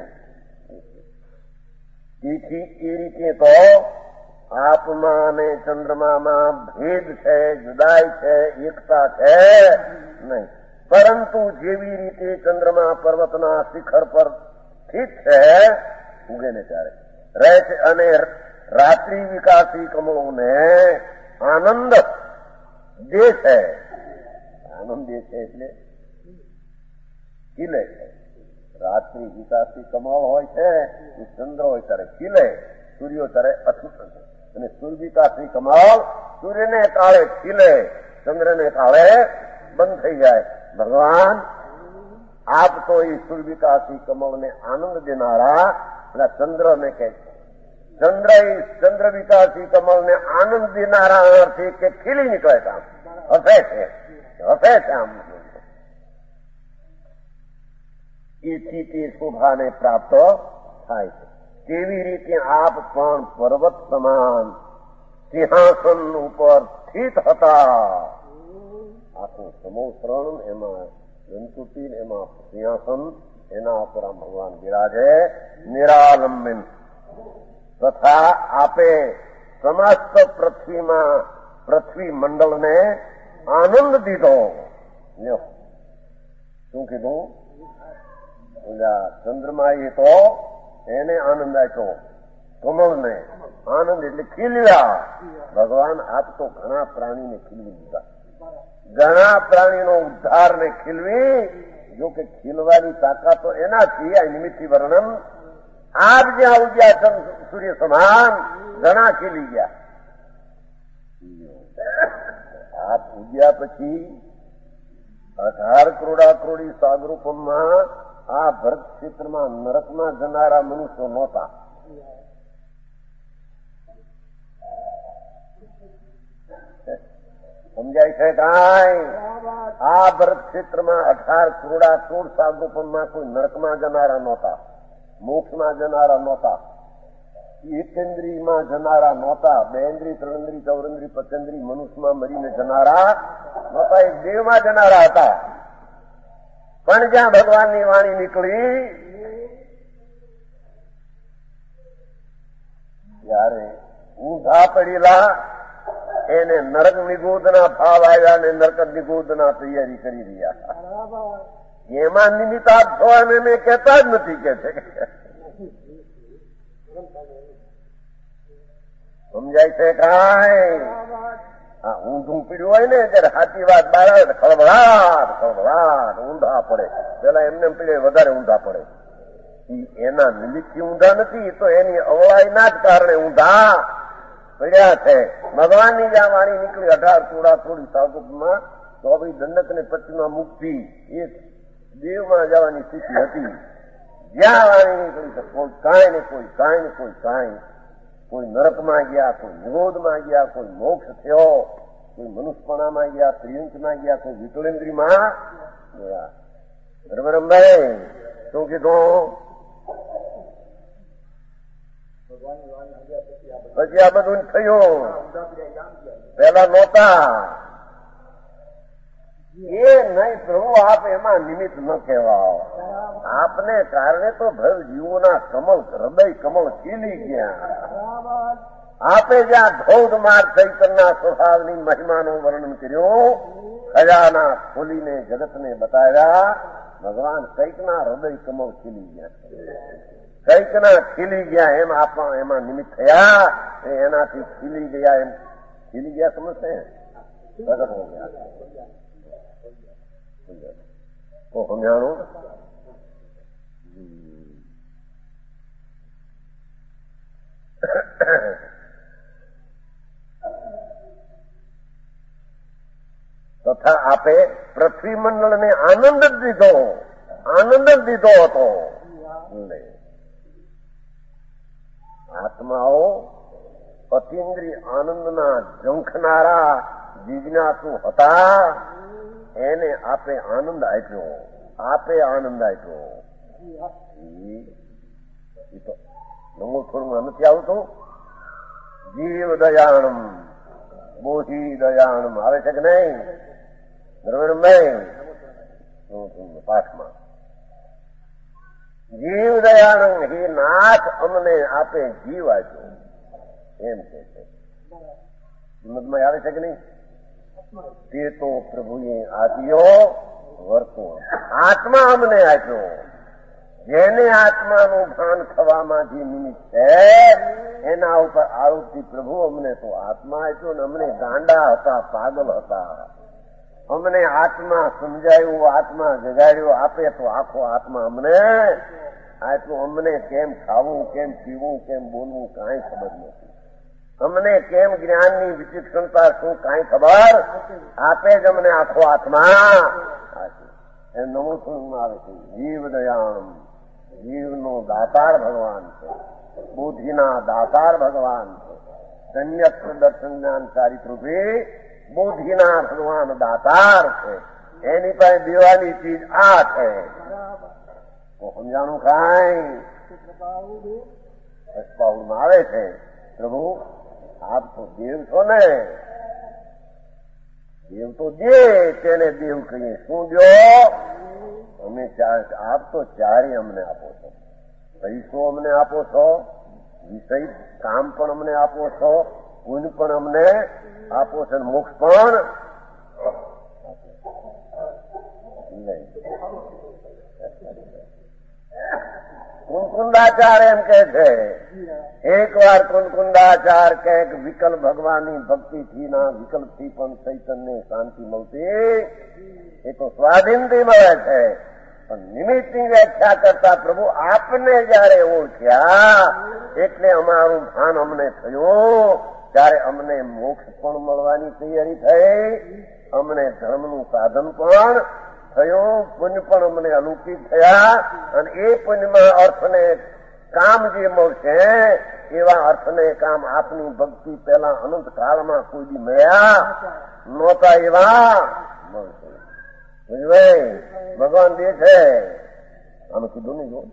તેથી એ રીતે તો આપમાં અને ચંદ્રમામાં ભેદ છે જુદાઈ છે એકતા છે નહીં. પરંતુ જેવી રીતે ચંદ્રમા પર્વતના શિખર પર સ્થિત છે ઉગે ને ત્યારે રહે છે અને રાત્રિ વિકાસી કમળોને આનંદ દે છે. આનંદ દે છે એટલે ખીલે છે. રાત્રિ વિકાસી કમળ હોય છે એ ચંદ્ર હોય ત્યારે ખીલે સૂર્યો ત્યારે અછૂત અને સૂર્ય વિકાસી કમળ સૂર્યને કાળે ખીલે ચંદ્રને કાળે બંધ થઈ જાય. ભગવાન આપ તો એ સૂર્ય વિકાસી કમળને આનંદ દેનારા પેલા ચંદ્રને કહે છે. ચંદ્ર એ ચંદ્ર વિકાસી કમળને આનંદ દેનારા અર્થી કે ખીલી નીકળે છે આમ હસે છે હસે છે આમ એથી તે શોભાને પ્રાપ્ત થાય છે. તેવી રીતે આપ પણ પર્વત સમાન સિંહાસન ઉપર સ્થિત હતા. આખું સમોસરણ એમાં જંતુટી એમાં સિંહાસન એના ઉપર આમ ભગવાન બિરાજે નિરાલંબિન. તથા આપે સમસ્ત પૃથ્વીમાં પૃથ્વી મંડળને આનંદ દીધો. શું કીધું ઓલા ચંદ્રમા એ તો એને આનંદ આપ્યો કમળને આનંદ એટલે ખીલ્યા. ભગવાન આપ તો ઘણા પ્રાણીને ખીલવી દીધા. ઘણા પ્રાણીનો ઉદ્ધારને ખીલવી જો કે ખીલવાની તાકાત તો એનાથી આ નિમિત્તથી વર્ણન આપ જ્યાં ઉગ્યા સૂર્ય સમાન ઘણા ખીલી ગયા આ પૂજ્યા પછી અઢાર કરોડા કરોડી સાગરૂપમાં આ ભરત ક્ષેત્રમાં નરકમાં જનારા મનુષ્યો નહોતા. સમજાય છે કાંઈ? આ ભરત ક્ષેત્રમાં અઢાર કરોડા કરોડ સાગરૂપમાં કોઈ નરકમાં જનારા નહોતા, મોક્ષમાં જનારા નહોતા, એકેન્દ્રીમાં જનારા નહોતા, બેન્દ્રી ત્રણેન્દ્રી ચૌરેન્દ્રી પચેન્દ્રી મનુષ્યમાં મરીને જનારા નહોતા, એક દેવમાં જનારા હતા. પણ જ્યાં ભગવાનની વાણી નીકળી ત્યારે ઊંધા પડેલા એને નરક નિગોદના ભાવ આવ્યા ને નરક નિગોદના તૈયારી કરી રહ્યા. એમાં નિમિત્તાર્થ છો એમ મેં કહેતા જ નથી કે છે. સમજાય છે કાંઈ? હા, ઊંધું પીડ્યું હોય ને ત્યારે સાચી વાત બહાર ખળભળાટ ખળભળાટ ઊંધા પડે. પેલા એમને પીડે વધારે ઊંધા પડે. એના નિમિત્તથી ઊંધા નથી, તો એની અવળાઈના જ કારણે ઊંધા પડ્યા છે. ભગવાનની જ્યાં વાણી નીકળી અઢાર કરોડા કરોડી સાગરમાં ચોવીસ દંડક ને પચીમાં મુક્તિ એ દેવમાં જવાની સ્થિતિ હતી. જ્યાં વાણી નીકળી છે કોઈ કાંઈ ને કોઈ કાંઈ ને કોઈ કાંઈ, કોઈ નરકમાં ગયા, કોઈ નિરોધમાં ગયા, કોઈ મોક્ષ થયો, કોઈ મનુષ્યપણામાં ગયા, ત્રિયંકમાં ગયા, કોઈ વિતળેન્દ્રીમાં ગયા. બરાબર ભાઈ? શું કીધું? પછી આ બધું થયું. પેલા નહોતા. એ નહીં પ્રભુ આપ એમાં નિમિત્ત ન કહેવાઓ. આપને કારણે તો ભર જીવોના કમળ હૃદય કમળ ખીલી ગયા. આપે જ્યાં ધૌધ માર્ગ ચૈતનના સ્વભાવની મહિમાનું વર્ણન કર્યું, ખજાના ખોલીને જગતને બતાવ્યા, ભગવાન કઈકના હૃદય કમળ ખીલી ગયા, કઈકના ખીલી ગયા. એમ આપણા એમાં નિમિત્ત થયા, એનાથી ખીલી ગયા. એમ ખીલી ગયા સમજશે? પ્રગટ હો ગયા. તો સમજાણું? તથા આપે પૃથ્વી મંડળને આનંદ જ દીધો, આનંદ જ દીધો હતો. આત્માઓ અતિન્દ્રિય આનંદના ઝંખનારા જિજ્ઞાસુ હતા, એને આપે આનંદ આપ્યો. આપે આનંદ આપ્યો. એ તો નમો થોડું નથી આવતું. જીવ દયાણમ બોધિ દયાણમ આવે છે કે નહીં? બરોબર નહીં? પાઠમાં જીવ દયાણમ હે નાથ અમને આપે જીવ આપ્યો એમ કે છે. હિંમતમાં આવે છે કે નહીં? તે તો પ્રભુએ આપ્યો વર્તો. આત્મા અમને આપ્યો. જેને આત્માનું ભાન થવામાં જે નિમિત્ત છે એના ઉપર આરોપથી પ્રભુ અમને તો આત્મા આપ્યો ને અમને ગાંડા હતા, પાગલ હતા. અમને આત્મા સમજાયું, આત્મા જગાડ્યો. આપે તો આખો આત્મા અમને આપ્યો. અમને કેમ ખાવું, કેમ પીવું, કેમ બોલવું કાંઈ ખબર નથી. અમને કેમ જ્ઞાનની વિચક્ષણતા શું કાંઈ ખબર. આપે જ અમને આખો આત્મા એ નમો સુણમાં આવે છે. જીવ દયાણમ, જીવનો દાતાર ભગવાન છે, બુદ્ધિના દાતાર ભગવાન છે. ધન્યક્ષ દર્શન જ્ઞાન ચારિત્રુપે બુદ્ધિના ભગવાન દાતાર છે. એની પાસે દેવાની ચીજ આ છે. તો સમજાણું કાંઈ? અષ્ટાવનમાં આવે છે પ્રભુ આપ તો દેવ છો ને, દેવ તો જે તેને દેવ કહીએ. શું દો? અમે આપ તો ચારે અમને આપો છો. પૈસો અમને આપો છો, વિષય કામ પણ અમને આપો છો, પુણ્ય પણ અમને આપો છો, મોક્ષ પણ નહીં. કુંકુંદાચાર એમ કે છે, એક વાર કુંકુંદાચાર કે વિકલ્પ ભગવાનની ભક્તિથી ના વિકલ્પથી પણ ચૈતન્ય શાંતિ મળતી એ તો સ્વાધીનથી મળે છે. પણ નિમિત્તની વ્યાખ્યા કરતા પ્રભુ આપને જયારે ઓળખ્યા એટલે અમારું ભાન અમને થયું ત્યારે અમને મોક્ષ પણ મળવાની તૈયારી થઈ, અમને ધર્મનું સાધન પણ થયું, પુણ્ય પણ અમને અલૌકિક થયા, અને એ પુણ્યમાં અર્થને કામ જે મળશે એવા અર્થને કામ આપની ભક્તિ પહેલા અનંત કાળમાં કોઈ દી મળ્યા નહોતા એવા મળશે. ભગવાન દે છે. આમ કીધું નહીં જો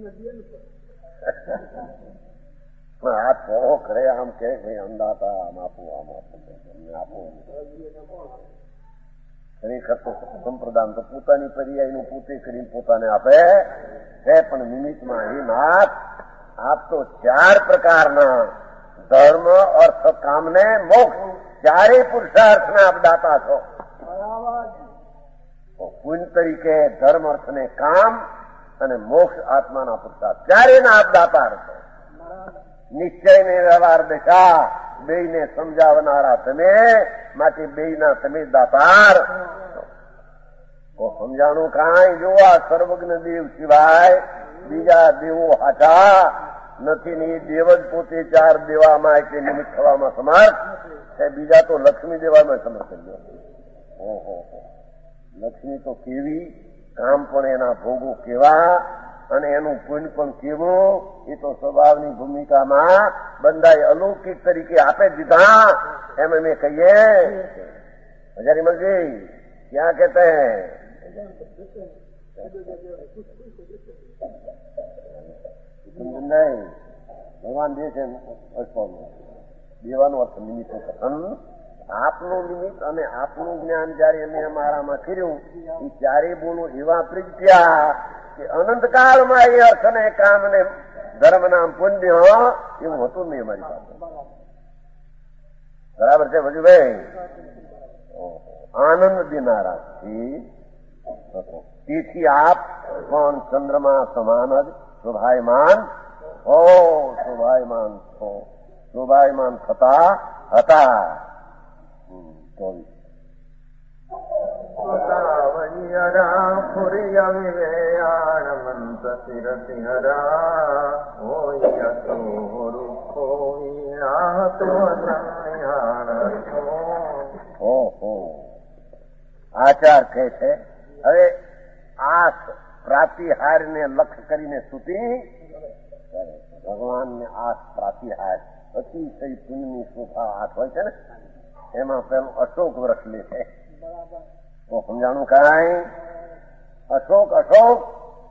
આ પોહો કરે આમ કે ભાઈ અંદાતા આમ આપું આમ આપું આપું ખરેખર તો સંપ્રદાન તો પોતાની પર્યાયનું પોતે કરીને પોતાને આપે છે, પણ નિમિત્તમાં એ નાથ આપ તો ચાર પ્રકારના ધર્મ, અર્થ, કામને મોક્ષ ચારેય પુરુષાર્થના આપ દાતા છો. પુણ્ય તરીકે ધર્મ, અર્થ ને કામ અને મોક્ષ આત્માના પુરુષાર્થ ચારેયના આપ દાતા છો. નિશ્ચય ને વ્યવહાર દશા બેયને સમજાવનારા તમે, માટે બેયના તમે દાતાર. તો સમજાણું કાંઈ જો આ સર્વજ્ઞ દેવ સિવાય બીજા દેવો હાચા નથી ને એ દેવ જ પોતે ચાર દેવામાં એટલે નિમિત્ત થવામાં સમર્થ છે. બીજા તો લક્ષ્મી દેવામાં સમર્થ થઈ ગયો. ઓહો, લક્ષ્મી તો કેવી, કામ પણ એના ભોગો કેવા અને એનું પુણ્ય પણ કેવું, એ તો સ્વભાવની ભૂમિકામાં બંધાઈ અલૌકિક તરીકે આપે દીધા એમ અમે કહીએ. હજારી મલજી ક્યાં કહેતે નહીં, ભગવાન દે છે દેવાનો અર્થ નિમિત્ત કથન. આપનું નિમિત્ત અને આપનું જ્ઞાન જયારે અમે અમારામાં કર્યું એ ચારે બોલો એવા પ્રગટ્યા કે અનંતકાળમાં એ અર્થ ને કામ ને ધર્મ નામ પુણ્ય એવું હતું નહીં અમારી પાસે. બરાબર છે ભજુભાઈ? આનંદ દેનારા તેથી આપ પણ ચંદ્રમા સમાન જ શોભાયમાન હો, શોભાયમાન છો, શોભાયમાન થતા હતા. તાવૈયરા પુરિય વિવેયાણમંત શિરસિંહરા હોય તો રૂખો વીણાતો સંયાણો. ઓહો, આચાર કહે છે હવે આ પ્રાતિહાર ને લક્ષ્ય કરીને સ્તુતિ ભગવાનને આ પ્રાતિહાર અતિશય પુણ્યની શોભા હાથ હોય છે ને એમાં પેલું અશોક વૃક્ષ લે છે. તો સમજાણું કાંઈ? અશોક અશોક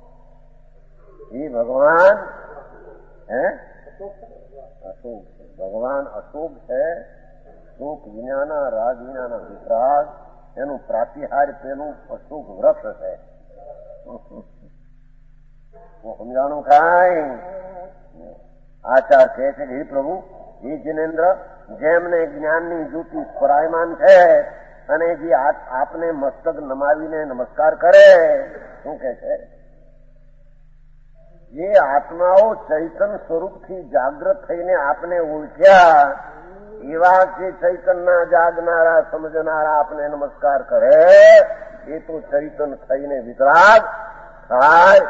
એ ભગવાન હે અશોક છે. ભગવાન અશોક છે. શોક વિનાના રાગ વિનાના વિતરાગ એનું પ્રાતિહાર પેલું અશોક વૃક્ષ છે. સમજાણું કાંઈ? આચાર કહે છે કે હે પ્રભુ, હે જિનેન્દ્ર, જેમને જ્ઞાનની જ્યોતિ સ્ફરાયમાન છે અને જે આપને મસ્તક નમાવીને નમસ્કાર કરે, શું કે છે? જે આત્માઓ ચૈતન સ્વરૂપથી જાગૃત થઈને આપને ઓળખ્યા એવા જે ચૈતનના જાગનારા સમજનારા આપને નમસ્કાર કરે એ તો ચૈતન થઈને વિતરાગ થાય.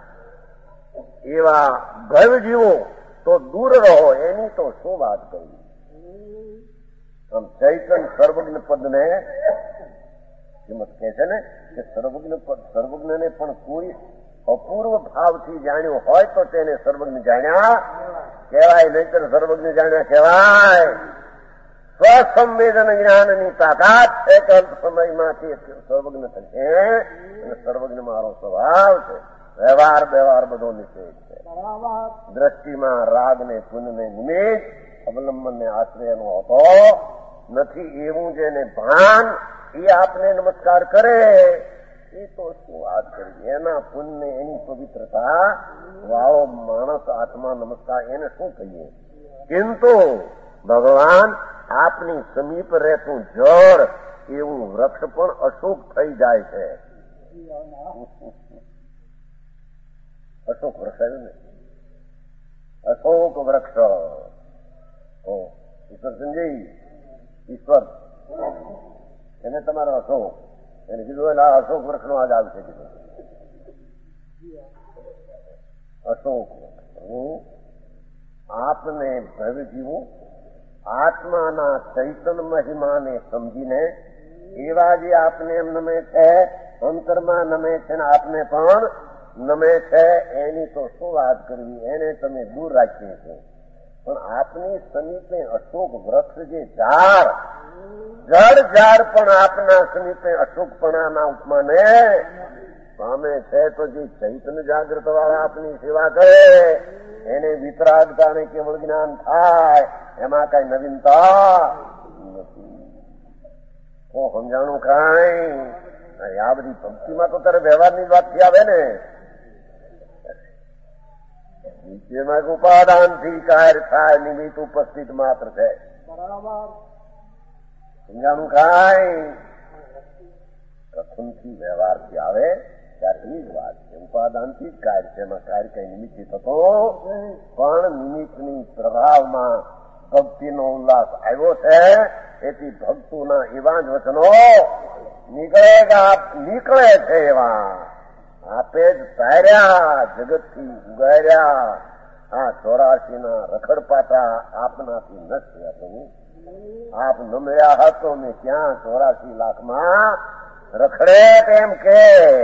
એવા ગર્વ જીવો તો દૂર રહો, એની તો શું વાત કરવી. આમ ચૈતન સર્વજ્ઞ પદને કિંમત કહે છે ને કે સર્વજ્ઞ પદ સર્વજ્ઞને પણ કોઈ અપૂર્વ ભાવથી જાણ્યું હોય તો તેને સર્વજ્ઞ જાણ્યા કહેવાય, નહીતર સર્વજ્ઞ જાણ્યા કહેવાય. સ્વસંવેદન જ્ઞાનની તાકાત છે કે અલ્પ સમયમાંથી સર્વજ્ઞ થશે અને સર્વજ્ઞ મારો સ્વભાવ છે. વ્યવહાર વ્યવહાર બધો નિષેધ છે. દ્રષ્ટિમાં રાગ ને પુન ને નિમિત્ત અવલંબન ને આશ્રયનો હોતો નથી. એવું જેને ભાન એ આપને નમસ્કાર કરે એ તો શું વાત કરી, એના પુણ્ય એની પવિત્રતા વાળો માણસ આત્મા નમસ્કાર એને શું કહીએ. કિંતુ ભગવાન આપની સમીપ રહેતું જળ એવું વૃક્ષ પણ અશોક થઈ જાય છે. અશોક વૃક્ષ આવ્યું ને, અશોક વૃક્ષ. ઈશ્વર સંજય ઈશ્વર એને તમારો અશોક એને કીધું એટલે આ અશોક વૃક્ષ નો આજ આવશે કીધું. અશોક વૃક્ષ આપને ભવ્ય જીવો આત્માના ચૈતન મહિમાને સમજીને એવા જે આપને એમ નમે છે, અંતરમાં નમે છે ને આપને પણ નમે છે, એની તો શું વાત કરવી, એને તમે દૂર રાખીએ છો. પણ આપની સમીપે અશોક વૃક્ષ જે ઝાડ, જળ ઝાડ પણ આપના સમીપે અશોકપણાના ઉપમાને પામે છે. તો જે ચૈતન્ય જાગૃત વાળા આપની સેવા કરે એને વિતરાગતા ને કેવળ જ્ઞાન થાય, એમાં કઈ નવીનતા નથી. તો સમજાણું કઈ આ બધી ભક્તિમાં તો તારે વ્યવહારની વાતથી આવે ને. નીચેમાં ઉપાદાનથી કાર્ય થાય, નિમિત્ત ઉપસ્થિત માત્ર છે. સમજાણું કઈ કથનથી વ્યવહારથી આવે ત્યારે એ જ વાત છે. ઉપાદાનથી જ કાર્ય છે, એમાં કાર્ય કઈ નિમિત્ત થતો પણ નિમિત્તની પ્રભાવમાં ભક્તિનો ઉલ્લાસ આવ્યો છે. એથી ભક્તોના એવા જ વચનો નીકળેગા નીકળે છે. એવા આપે જ તાર્યા, જગતથી ઉગાર્યા. આ ચોરાશી ના રખડપાટા આપનાથી નથી હતું. આપ નમ્યા હતો ને ક્યાં ચોરાશી લાખમાં રખડે તેમ કે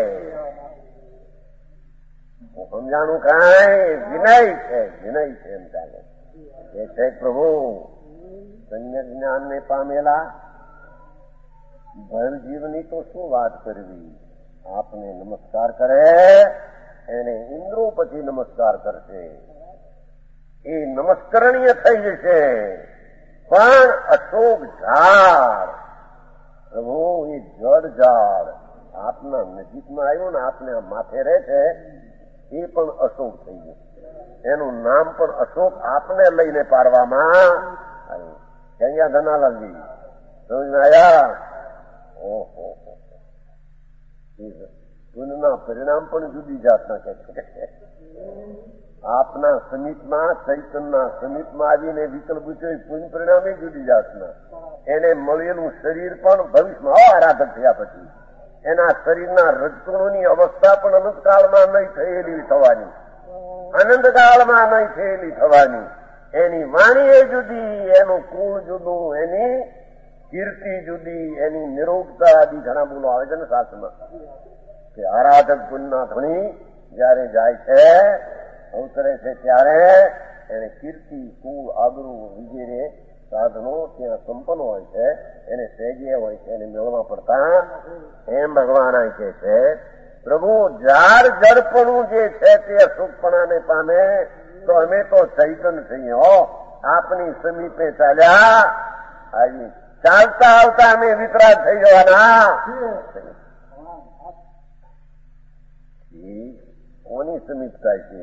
સમજાણું કઈ વિનય છે, વિનય છે એમ ચાલે. એ છે પ્રભુ સમ્યક જ્ઞાનને પામેલા ભલ જીવની તો શું વાત કરવી. આપને નમસ્કાર કરે એને ઇન્દ્રો પછી નમસ્કાર કરશે, એ નમસ્કરણીય થઈ જશે. પણ અશોક ઝાડ પ્રભુ એ જળ ઝાડ આપના નજીકમાં આવ્યું ને આપને આ માથે રહે છે, એ પણ અશોક થઈ ગયું. એનું નામ પણ અશોક આપને લઈને પાડવામાં આવ્યું. ક્યાં ધનાલાલજી સમજ આવ્યા? ઓહો, ગુણના પરિણામ પણ જુદી જાતના કે આપના સમીપમાં ચૈતનના સમીપમાં આવીને વિકલ્પ પુણ્ય પરિણામે જુદી જાતના. એને મળેલું શરીર પણ ભવિષ્યમાં આરાધક થયા પછી એના શરીરના રજકણોની અવસ્થા પણ અનંતકાળમાં નહીં થયેલી થવાની, અનંતકાળમાં નહીં થયેલી થવાની. એની વાણી એ જુદી, એનું કુળ જુદું, એની કીર્તિ જુદી, એની નિરોગતા આદિ ઘણા બોલો આવે છે ને શાસ્ત્રમાં કે આરાધક ગુણના ધણી જયારે જાય છે, અવતરે છે ત્યારે એને કીર્તિ, કુળ, આબરૂ વગેરે સાધનો ત્યાં સંપન્ન હોય છે, એને સહેજે હોય છે, એને મેળવા પડતા. એમ ભગવાન અહીં કહે છે પ્રભુ જાર જડપણું જે છે તે અશુભપણાને પામે. તો અમે તો ચૈતન છીએ હો, આપની સમીપે ચાલ્યા આવી ચાલતા આવતા અમે વિતરાગ થઈ જવાના. કોની સમીપતા છે?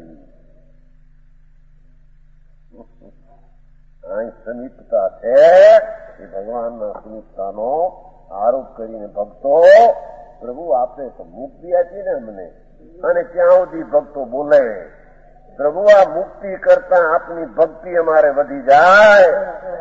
અહીં સમીપતા છે એ ભગવાનના સમીપતાનો આરોપ કરીને ભક્તો પ્રભુ આપે તો મુક્તિ આપી ને અમને, અને ત્યાં સુધી ભક્તો બોલે પ્રભુ આ મુક્તિ કરતા આપની ભક્તિ અમારે વધી જાય.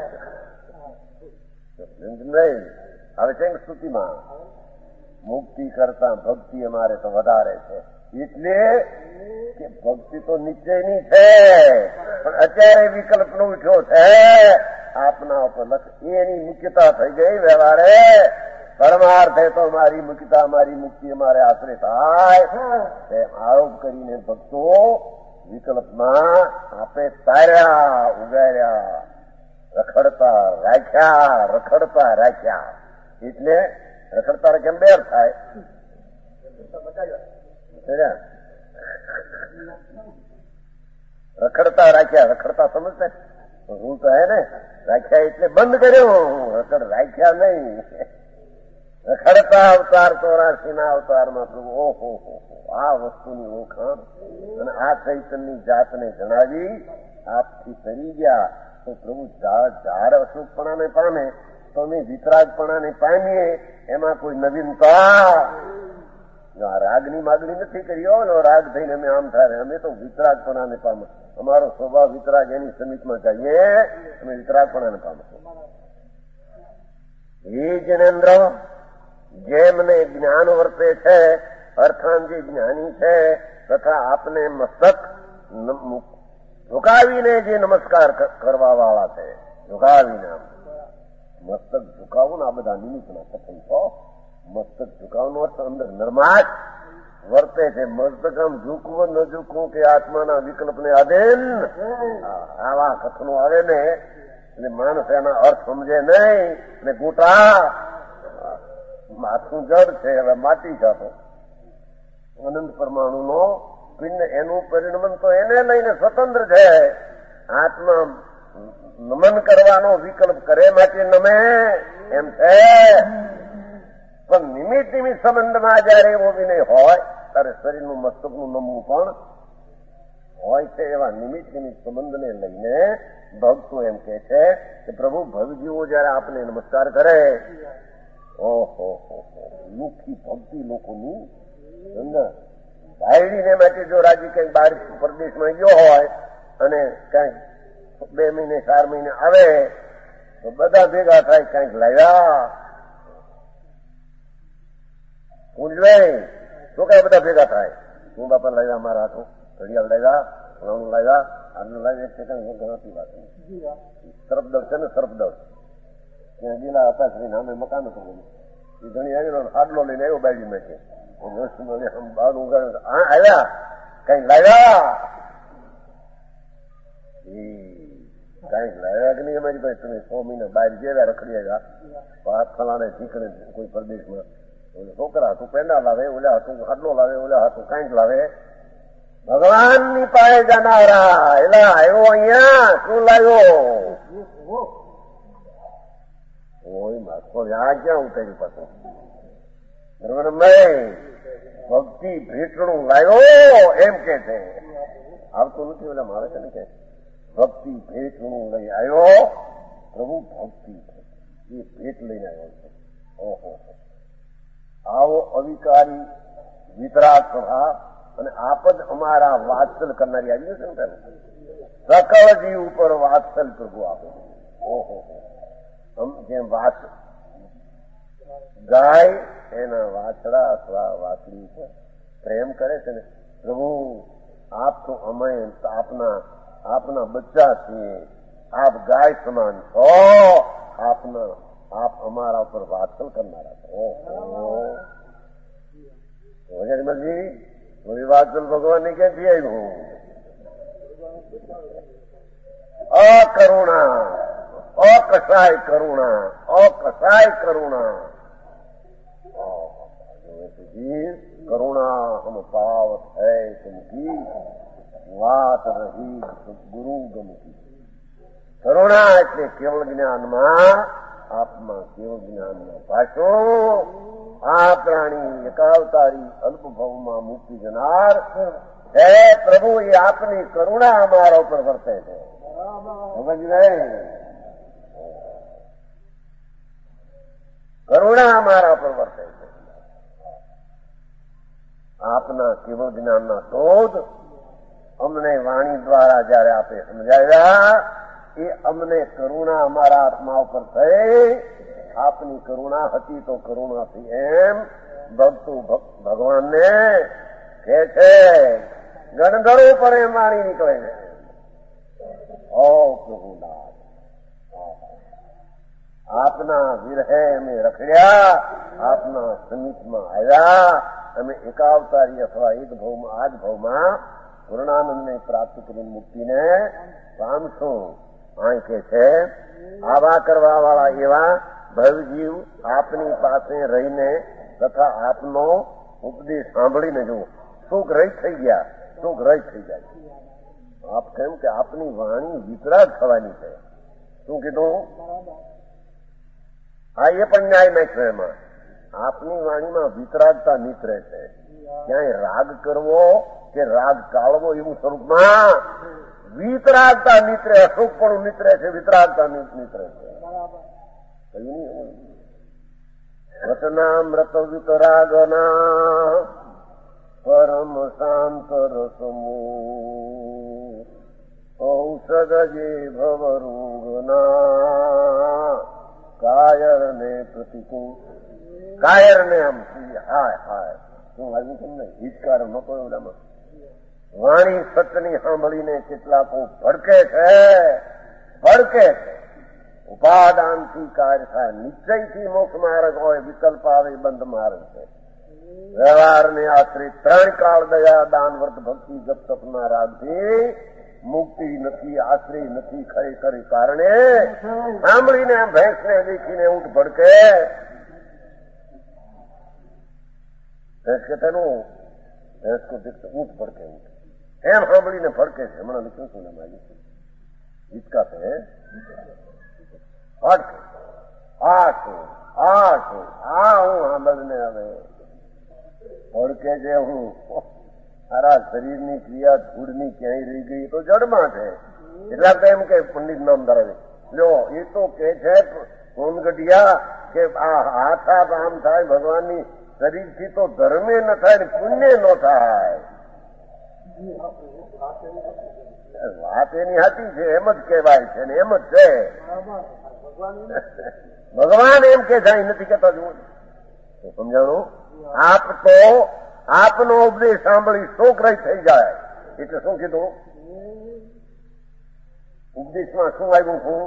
નહીં હવે છે ને સ્તુતિમાં મુક્તિ કરતા ભક્તિ અમારે તો વધારે છે, એટલે કે ભક્તિ તો નિશ્ચયની છે પણ અત્યારે વિકલ્પનો ઉઠ્યો છે આપના ઉપર લક્ષ. એની મુખ્યતા થઈ ગઈ વ્યવહારે. પરમાર્થે તો મારી મુખ્યતા, મારી મુક્તિ અમારે આશરે થાય તેમ આરોપ કરીને ભક્તો વિકલ્પમાં આપે તાર્યા, ઉગાર્યા, રખડતા રાખ્યા, રખડતા રાખ્યા. એટલે રખડતા કેમ બેર થાય? રખડતા રાખ્યા, રખડતા સમજતા હું તો હે ને રાખ્યા એટલે બંધ કર્યો, રખડ રાખ્યા નહીં. રખડતા અવતાર ચોરાશી ના અવતારમાં પ્રભુ ઓહો આ વસ્તુની ઓળખાણ અને આ ચૈતનની જાતને જણાવી આપથી કરી ગયા. તો પ્રભુ ઝાડ અશુભપણાને પામે તો અમે વિતરાગપણાને પામીએ, એમાં કોઈ નવીનતા. રાગની માગણી નથી કરી હો, રાગ થઈને અમે આમ થાય. અમે તો વિતરાગપણાને પામે, અમારો સ્વભાવ વિતરાગ, એની સમીપમાં જઈએ અમે વિતરાગપણાને પામશું. એ જનેન્દ્ર જેમને જ્ઞાન વર્તે છે, અર્થાન જે જ્ઞાની છે તથા આપને મસ્તક ઝુકાવીને જે નમસ્કાર કરવા વાળા છે, ઝુકાવીને આમ મસ્તક ઝુકાવું ને આ બધા નિમિત્તના કથન તો મસ્તક ઝુકાવનો અર્થ અંદર નરમાશ વર્તે છે. મસ્તક આમ ઝૂકવું ન ઝૂકવું કે આત્માના વિકલ્પને આધીન આવા કથનો આવે ને એટલે માણસ એના અર્થ સમજે નહીં ને ગોટા માથું જડ છે હવે માટી જાતો અનંત પરમાણુ નો પિંડ એનું પરિણમન તો એને લઈને સ્વતંત્ર છે. આત્મા નમન કરવાનો વિકલ્પ કરે માટે નમે એમ છે. પણ નિમિત્ત નિમિત્ત સંબંધમાં જયારે એવો વિનય હોય ત્યારે શરીરનું મસ્તકનું નમવું પણ હોય છે. એવા નિમિત્ત નિમિત્ત સંબંધને લઈને ભક્તો એમ કે છે કે પ્રભુ ભગજીવો જયારે આપને નમસ્કાર કરે ઓહો લુખી ભક્તિ લોકોની અંદર બાયડીને માટે જો રાજી કઈક બહાર પ્રદેશમાં ગયો હોય અને કઈક બે મહિને ચાર મહિને આવે તો બધા ભેગા થાય કઈક લાવ્યા પૂછવે શું કઈ બધા ભેગા થાય હું બાપા લાવ્યા મારા હાથું ઘડિયાળ લાવ્યા ફલાણું લાવ્યા આટલું લાવ્યા છે કઈ ગણતી વાત સરપદળ છે ને સરપદળ ત્યાં ગયેલા હતા શ્રી નામે મકાન હતું બધું એ ઘણી આવેલો હાડલો લઈને આવ્યો બાયડી મેં છે આવ્યા કઈક લાવ્યા કઈક લાવ્યા કે નહીં અમારી પાસે તમે છ મહિના બહાર ગયા રખડી આવ્યા હાથ ફલાણે શીખડે કોઈ પ્રદેશમાં છોકરા હતું પેંડા લાવે ઓલા હતું હાડલો લાવે ઓલા હતું કઈક લાવે ભગવાનની પાસે જનારા એલા આવ્યો અહીંયા શું લાવ્યો ઓય માથો આ ક્યાં ઉતાર્યું પાછું ભક્તિ ભેટણું લાવ્યો એમ કે છે આવતું નથી એટલે મારે છે ને કે ભક્તિ ભેટણું લઈ આવ્યો પ્રભુ ભક્તિ એ ભેટ લઈને આવ્યો છે. ઓહો આવો અવિકારી વિતરાગ સ્વભાવ અને આપ જ અમારા વાત્સલ કરનારી આવી જશે ને સકળ જીવ ઉપર વાત્સલ પ્રભુ આપે. ઓહો જેમ વાત ગાય એના વાછડા અથવા વાછડી ઉપર પ્રેમ કરે છે ને પ્રભુ આપ તો અમે આપના આપના બચ્ચા છીએ આપ ગાય સમાન છો આપના આપ અમારા ઉપર વાત્સલ કરનારા છો. ઓહજી થોડી વાત્સલ ભગવાન ની ક્યાંથી આવ્યું અકરુણા અકસાય કરુણા અકસાય કરુણા करुणा हम पावत है तुमकी વાત રહી ગુરુ ગમતી. કરુણા એટલે કેવળ જ્ઞાનમાં આપમાં કેવળ જ્ઞાનમાં ભાષો આ પ્રાણી એકાવતારી અલ્પભાવમાં મુક્તિ જનાર હે પ્રભુ એ આપની કરુણા અમારા ઉપર વર્તે છે. સમજ ગઈ કરુણા અમારા ઉપર વર્તે છે. આપના કેવળ જ્ઞાનના શોધ અમને વાણી દ્વારા જયારે આપે સમજાવ્યા એ અમને કરુણા અમારા આત્મા ઉપર થઈ. આપની કરુણા હતી તો કરુણાથી એમ ભક્તો ભગવાનને કે છે ગણગણો પર એમ વાણી નીકળે છે. ઓ પ્રભુનાથ આપના વિરહે અમે રખડ્યા આપના સમીપમાં આવ્યા અમે એકાવતારી અથવા એક ભાવમાં આ જ ભાવમાં પૂર્ણાનંદને પ્રાપ્ત કરીને મુક્તિને પામશું. અહીં કે છે આવા કરવા વાળા એવા ભવજીવ આપની પાસે રહીને તથા આપનો ઉપદેશ સાંભળીને જુઓ સુખ રહિત થઈ ગયા સુખ રહિત થઈ જાય. આપ કેમ કે આપની વાણી વિતરાગ થવાની છે. શું કીધું? હા એ પણ ન્યાય નાખ્યો એમાં આપની વાણીમાં વિતરાગતા નીતરે છે. ક્યાંય રાગ કરવો કે રાગ ટાળવો એવું સ્વરૂપમાં વિતરાગતા નીતરે અશુભ પણ નીતરે છે વિતરાગતા નીતરે છે. રતનામૃત વિતરાગના પરમ શાંત રસમો ઔષધ જે ભવરોગના કાયર ને પ્રતિકૂળ કાયર ને આમ હાય હાય શું આવ્યું તમને હિતકાર નતો એવડામાં વાણી સત્યની સાંભળીને કેટલાકો ભડકે છે ભડકે છે ઉપાદાનથી કાર્ય થાય. નિશ્ચયથી મોક્ષ માર્ગ હોય, વિકલ્પ આવે બંધ માર્ગ છે. વ્યવહારને આશ્રિત ત્રણ કાળ દયા દાન વ્રત ભક્તિ જપ તપના રાગથી મુક્તિ નથી, આશ્રય નથી. ખરેખર કારણે સાંભળીને ભેંસને દેખીને ઊંટ ભડકે. ભેંસ કે તેનું ભેંસ કો ઊંટ ભડકે. ઊંટ એમ સાંભળીને ભડકે છે. હમણાં લખ્યું છું ને મારી ગીતકા છે ભડકે આ છું આ છું આ હું સાંભળને હવે ભડકે છે. હું મારા શરીરની ક્રિયા ધૂળની ક્યાંય રહી ગઈ તો જડમાં છે. એટલા તો એમ કે પંડિત નામ ધરાવે લો એ તો કે છે સોનગઢિયા કે આ હાથ હાથ આમ થાય ભગવાનની શરીરથી તો ધર્મે ન થાય ને પુણ્ય ન થાય. વાત એની હાથી છે, એમ જ કહેવાય છે ને એમ જ છે. ભગવાન એમ કે જાય નથી કેતા જુઓ સમજાણું. આપ તો આપનો ઉપદેશ સાંભળી શોકરાઈ થઈ જાય. એટલે શું કીધું ઉપદેશમાં શું આવ્યું છું?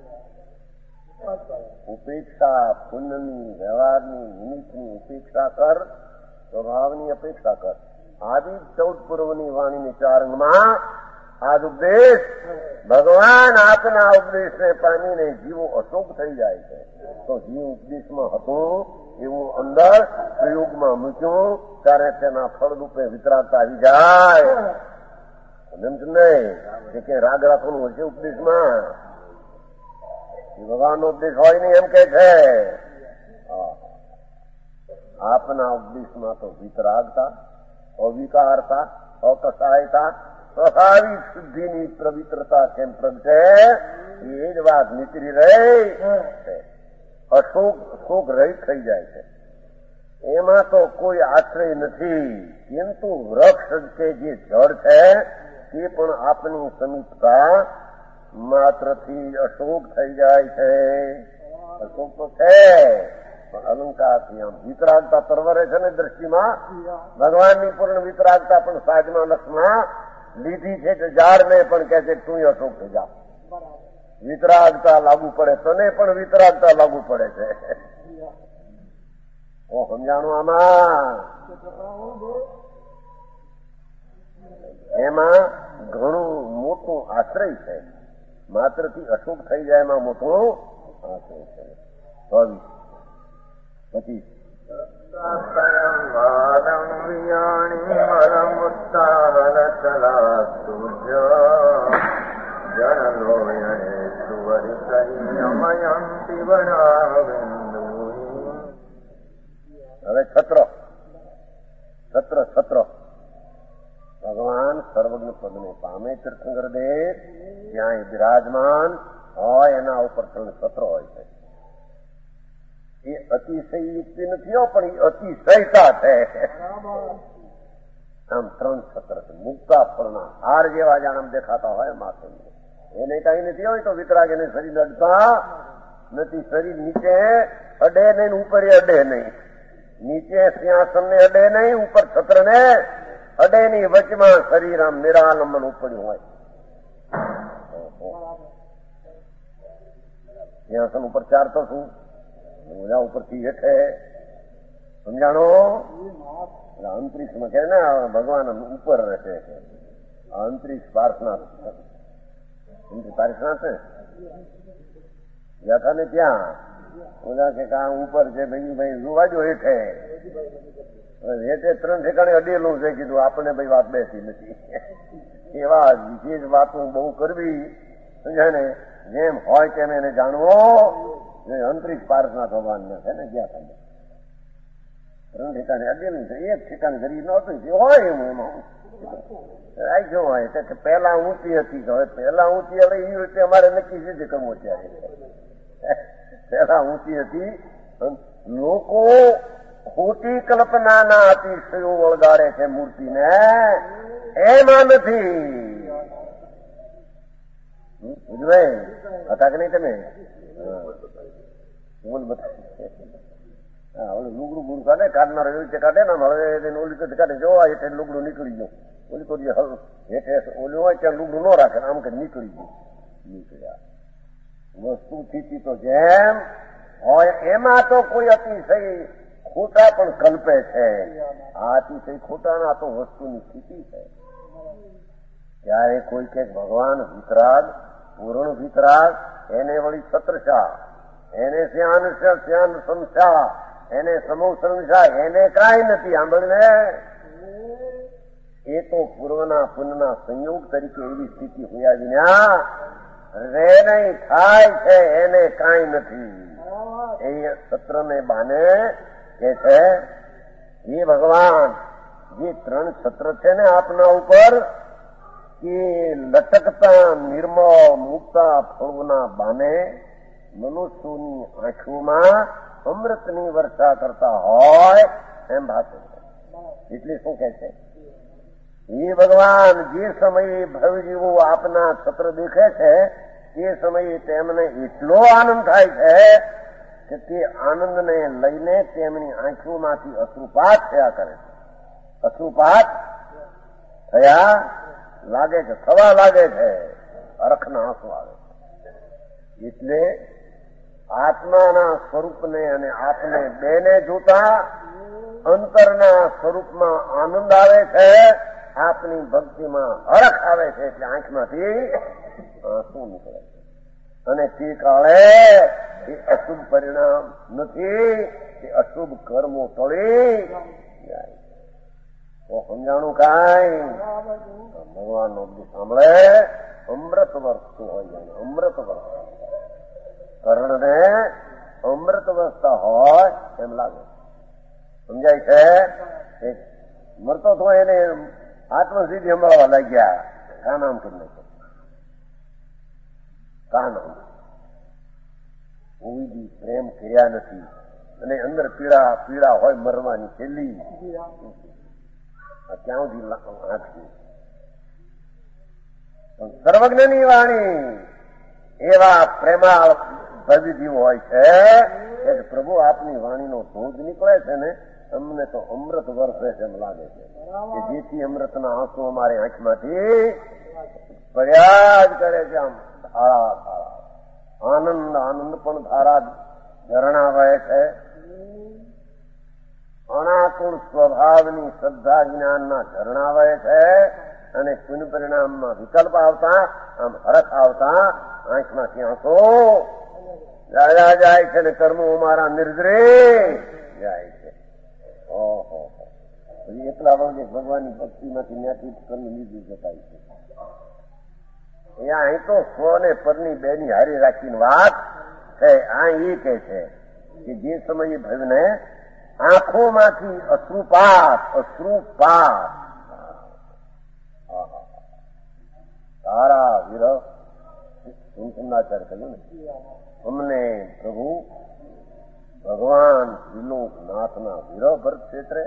ઉપેક્ષા પુણ્યની વ્યવહારની નિમિત્તની ઉપેક્ષા કર, સ્વભાવની અપેક્ષા કર. આવી ચૌદ પૂર્વની વાણીની ચારંગમાં આ ઉપદેશ ભગવાન આપના ઉપદેશને પામીને જીવો અશોક થઈ જાય છે. તો જીવ ઉપદેશમાં હતું એવું અંદર પ્રયોગમાં મૂક્યું ત્યારે તેના ફળ રૂપે વિતરાગતા આવી જાય. એમ જ નહીં કે રાગ રાખવાનું હશે ઉપદેશમાં. ભગવાનનો ઉપદેશ હોય નહીં એમ કે છે. આપના ઉપદેશમાં તો વિતરાગતા, અવિકારતા, અકસાયતા, સ્વાભાવિક શુદ્ધિની પવિત્રતા કેમ પ્રગટે એ જ વાત નીકળી રહી છે. અશોક શોક રહિત થઈ જાય છે. એમાં તો કોઈ આશ્રય નથી. પરંતુ વૃક્ષ કે જે જળ છે તે પણ આપની સમીપતા માત્રથી અશોક થઈ જાય છે. અશોક તો છે પણ અલંકારથી આમ વિતરાગતા પરવરે છે ને દ્રષ્ટિમાં. ભગવાનની પૂર્ણ વિતરાગતા પણ સાજમાં લક્ષમાં લીધી છે કે ઝાડને પણ કહે છે તું અશોક થઈ જા. વિતરાગતા લાગુ પડે તને પણ વિતરાગતા લાગુ પડે છે. ઓ સમજાણું આમાં? એમાં ઘણું મોટું આશ્રય છે. માત્રથી અશોક થઈ જાય એમાં મોટું આશ્રય છે. ચોવીસ પચીસ હવે છત્ર છત્ર છત્ર ભગવાન સર્વજ્ઞ પદને પામે તીર્થંકર દેવ જ્યાં બિરાજમાન હોય એના ઉપર ત્રણ છત્ર હોય છે. એ અતિશય યુક્તિ નથી પણ એ અતિશયતા છે. આમ ત્રણ છત્ર છે. મુક્તા ફળના હાર જેવા જાણ દેખાતા હોય માથે એને કઈ નથી હોય તો વિતરાગ એને શરીર અડતા નથી. શરીર નીચે અડે નહીં, ઉપર અડે નહીં. નીચે સિંહાસન ને અડે નહીં, ઉપર છત્ર ને અડે નહીં. વચમાં શરીર આમ નિરાલંબન ઉપડ્યું હોય. સિંહાસન ઉપર ચાર તો શું ઓલા ઉપરથી હેઠે સમજાણો. અંતરિક્ષમાં કે ને ભગવાન ઉપર રહે છે. અંતરિક્ષ પાર્થના પાર્થના છે ગયા હતા ને ત્યાં ઓલા કે કામ ઉપર છે ભાઈ ભાઈ જોવાજો હેઠે. હેઠે ત્રણ ઠેકાણે અડેલું છે. કીધું આપણે ભાઈ વાત બેસી નથી. એવા વિશેષ વાતો બહુ કરવી સમજાય ને. જેમ હોય તેમ એને જાણવો. અંતરિક્ષ પાર્થના ભગવાન છે ને ગયા તમે ત્રણ ઠેકાણે અડેલું છે. એક ઠેકાણે શરીર નહોતું હોય એમ એમાં રાખ્યો હોય તો પહેલા ઊંચી હતી. હવે પહેલા ઊંચી હવે એ રીતે અમારે નક્કી છે જે કરવું ત્યારે. પહેલા ઊંચી હતી. લોકો ખોટી કલ્પનાના અતિશયો વળગાડે છે મૂર્તિને. એમાં નથી બુજવે હતા કે નહીં તમે? બોલ બતાવે હા ઓલું લુગડું બુડ કાઢે કાઢનાર એવી રીતે કાઢે ને હવે ઓલી કાઢે જોવા હેઠે લુગડું નીકળી ગયું. ઓલી તો હેઠે ઓલું હોય ત્યાં લુગડું ન રાખે આમ કે નીકળી ગયું નીકળ્યા. વસ્તુ સ્થિતિ તો જેમ હોય એમાં તો કોઈ અતિશય ખોટા પણ કલ્પે છે. આ અતિશય ખોટાના તો વસ્તુની સ્થિતિ છે. ત્યારે કોઈ કે ભગવાન વિતરાગ, પૂર્ણ વિતરાગ, એને વળી છત્રશા, એને શ્યાન શ્યાન સંશા, એને સમૂહ સંશા, એને કાંઈ નથી. સાંભળને, એ તો પૂર્વના પુનના સંયોગ તરીકે એવી સ્થિતિ હોયા વિના રે નહીં થાય છે, એને કાંઈ નથી. એ છત્રને બાને કે છે, એ ભગવાન જે ત્રણ છત્ર છે ને આપના ઉપર, કે લટકતા નિર્મળ મુક્તા ફળોના બાને મનુષ્યોની આંખોમાં અમૃતની વર્ષા કરતા હોય એમ ભાષે છે. એટલે શું કહે છે? એ ભગવાન જે સમયે ભવજીવો આપના છત્ર દેખે છે તે સમયે તેમને એટલો આનંદ થાય છે કે તે આનંદને લઈને તેમની આંખોમાંથી અશ્રુપાત થયા કરે છે. અશ્રુપાત થયા લાગે છે, થવા લાગે છે, અરખના આંસુ આવે છે. એટલે આત્માના સ્વરૂપને અને આપને બેને જોતા અંતરના સ્વરૂપમાં આનંદ આવે છે, આપની ભક્તિમાં હરખ આવે છે. એટલે આંખમાંથી આંસુ નીકળે છે. અને તે કાળે એ અશુભ પરિણામ નથી, એ અશુભ કર્મો ટળી જાય. તો સમજાણું કાંઈ? ભગવાનનો ઉપદેશ સાંભળે અમૃત વરસતું હોય જાય, અમૃત વરસતું કર્ણને અમૃત વરસતા હોય એમ લાગે. સમજાય છે? એક મરતો તો એને આત્મસિદ્ધિ સંભાળવા લાગ્યા. કા નામ કરી નાખે, કા નામ કોઈ બી પ્રેમ કર્યા નથી અને અંદર પીડા પીડા હોય મરવાની છેલ્લી ક્યાં સુધી આંખી. સર્વજ્ઞની વાણી એવા પ્રેમાળ ભવિજીવ હોય છે કે પ્રભુ આપની વાણીનો ધોધ નીકળે છે ને અમને તો અમૃત વરસે છે એમ લાગે છે, કે જેથી અમૃતના આંસુ અમારી આંખમાંથી પડ્યા જ કરે છે. આમ ધારા ધારા આનંદ આનંદ પણ ધારા ઝરણા વહે છે. અનાકુળ સ્વભાવની શ્રદ્ધા જ્ઞાનના ઝરણા વહે છે. અને પુણ્ય પરિણામમાં વિકલ્પ આવતા આમ હરખ આવતા આંખમાંથી આંસુ જાય જાય છે ને કર્મો અમારા નિર્દ્રેય જાય છે. ઓહો, એટલા વખતે ભગવાનની ભક્તિમાંથી ન્યાથી કર્મ લીધું શકાય છે. અહીં તો સ્વ ને પરની બેની હારી રાખીને વાત છે. આ એ કે છે કે જે સમયે ભવને આંખોમાંથી અશ્રુપાત અશ્રુપાત તારા વિરહ સુંદરાચાર કહ્યું ને, અમને પ્રભુ ભગવાન ત્રિલોકનાથના વિરહ ભર ક્ષેત્રે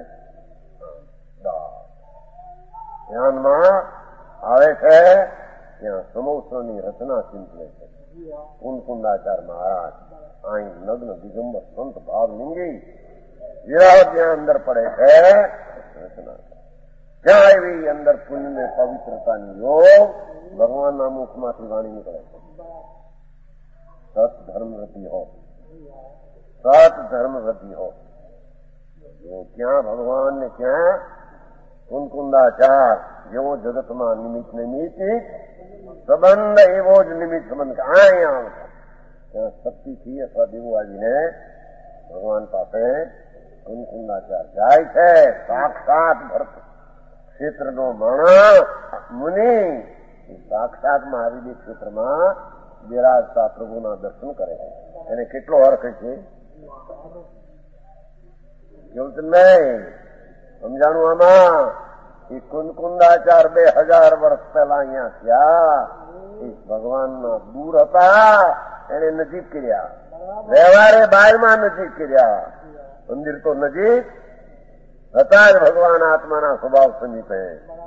ધ્યાનમાં આવે છે. ત્યાં સમોસની રચના ચિંતવે છે. કુંદકુંદાચાર મહારાજ અહીં નગ્ન દિગંબર સંત ભાવ લિંગી વિરહ ત્યાં અંદર પડે છે. રચના ત્યાં એવી અંદર પુણ્ય પવિત્રતાની યોગ ભગવાનના મુખમાંથી વાણી નીકળે છે. સત ધર્મ રતિ હો, સત ધર્મ રતિ હો. ક્યાં ભગવાન ને ક્યાં કુંદકુંદાચાર જેવો જગતમાં નિમિત્ત નિમિત્તિક સંબંધ એવો જ નિમિત્ત સંબંધ અહીંયા આવતા ત્યાં શક્તિથી અથવા દેવો આવીને ભગવાન પાસે કુંદકુંદાચાર જાય છે. સાક્ષાત ભરત ક્ષેત્રનો માણસ મુનિ સાક્ષાત મહાવીર ક્ષેત્રમાં બિરાજતા પ્રભુના દર્શન કરે છે. એને કેટલો અર્થ છે કેવું છે નહીં સમજાણું? આમાં એ કુંદકુંદાચાર બે હજાર વર્ષ પહેલા અહીંયા થયા. એ ભગવાનના દૂર હતા, એને નજીક કર્યા. વ્યવહારે બહારમાં નજીક કર્યા. મંદિર તો નજીક હતા જ ભગવાન આત્માના સ્વભાવ સમીપે.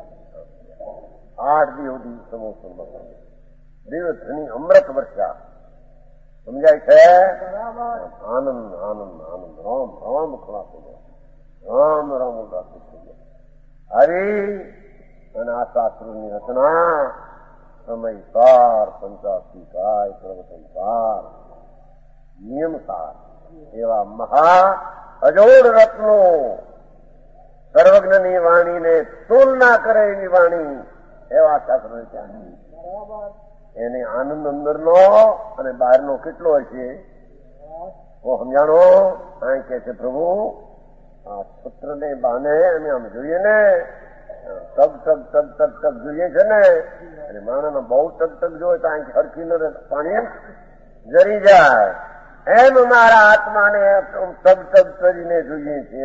આઠ દિવસથી સમોસન દિવસની અમૃત વર્ષા સમજાય છે. આનંદ આનંદ આનંદ રામ રામ ખલાસ રામ રામ ઉદાસ થઈ ગયા. હરી અને આ શાસ્ત્રોની રચના સમયસાર પંચાસી ગાય પ્રવચનસાર નિયમસાર એવા મહા અજોડ રત્નો સર્વજ્ઞની વાણીને તુલના કરે એવી વાણી એવા શાસ્ત્રો ત્યાં એને આનંદ અંદરનો અને બહારનો કેટલો હશે તો સમજાણો અહીં કે છે પ્રભુ આ સૂત્રને બાને અમે આમ જોઈએ ને તગ તગ તગ તગ તગ જોઈએ છે ને અને માણસને બહુ તગ તગ જોઈએ તો અહીં હરખી ન પાણી જરી જાય એમ મારા આત્માને તગ તગ કરીને જોઈએ છે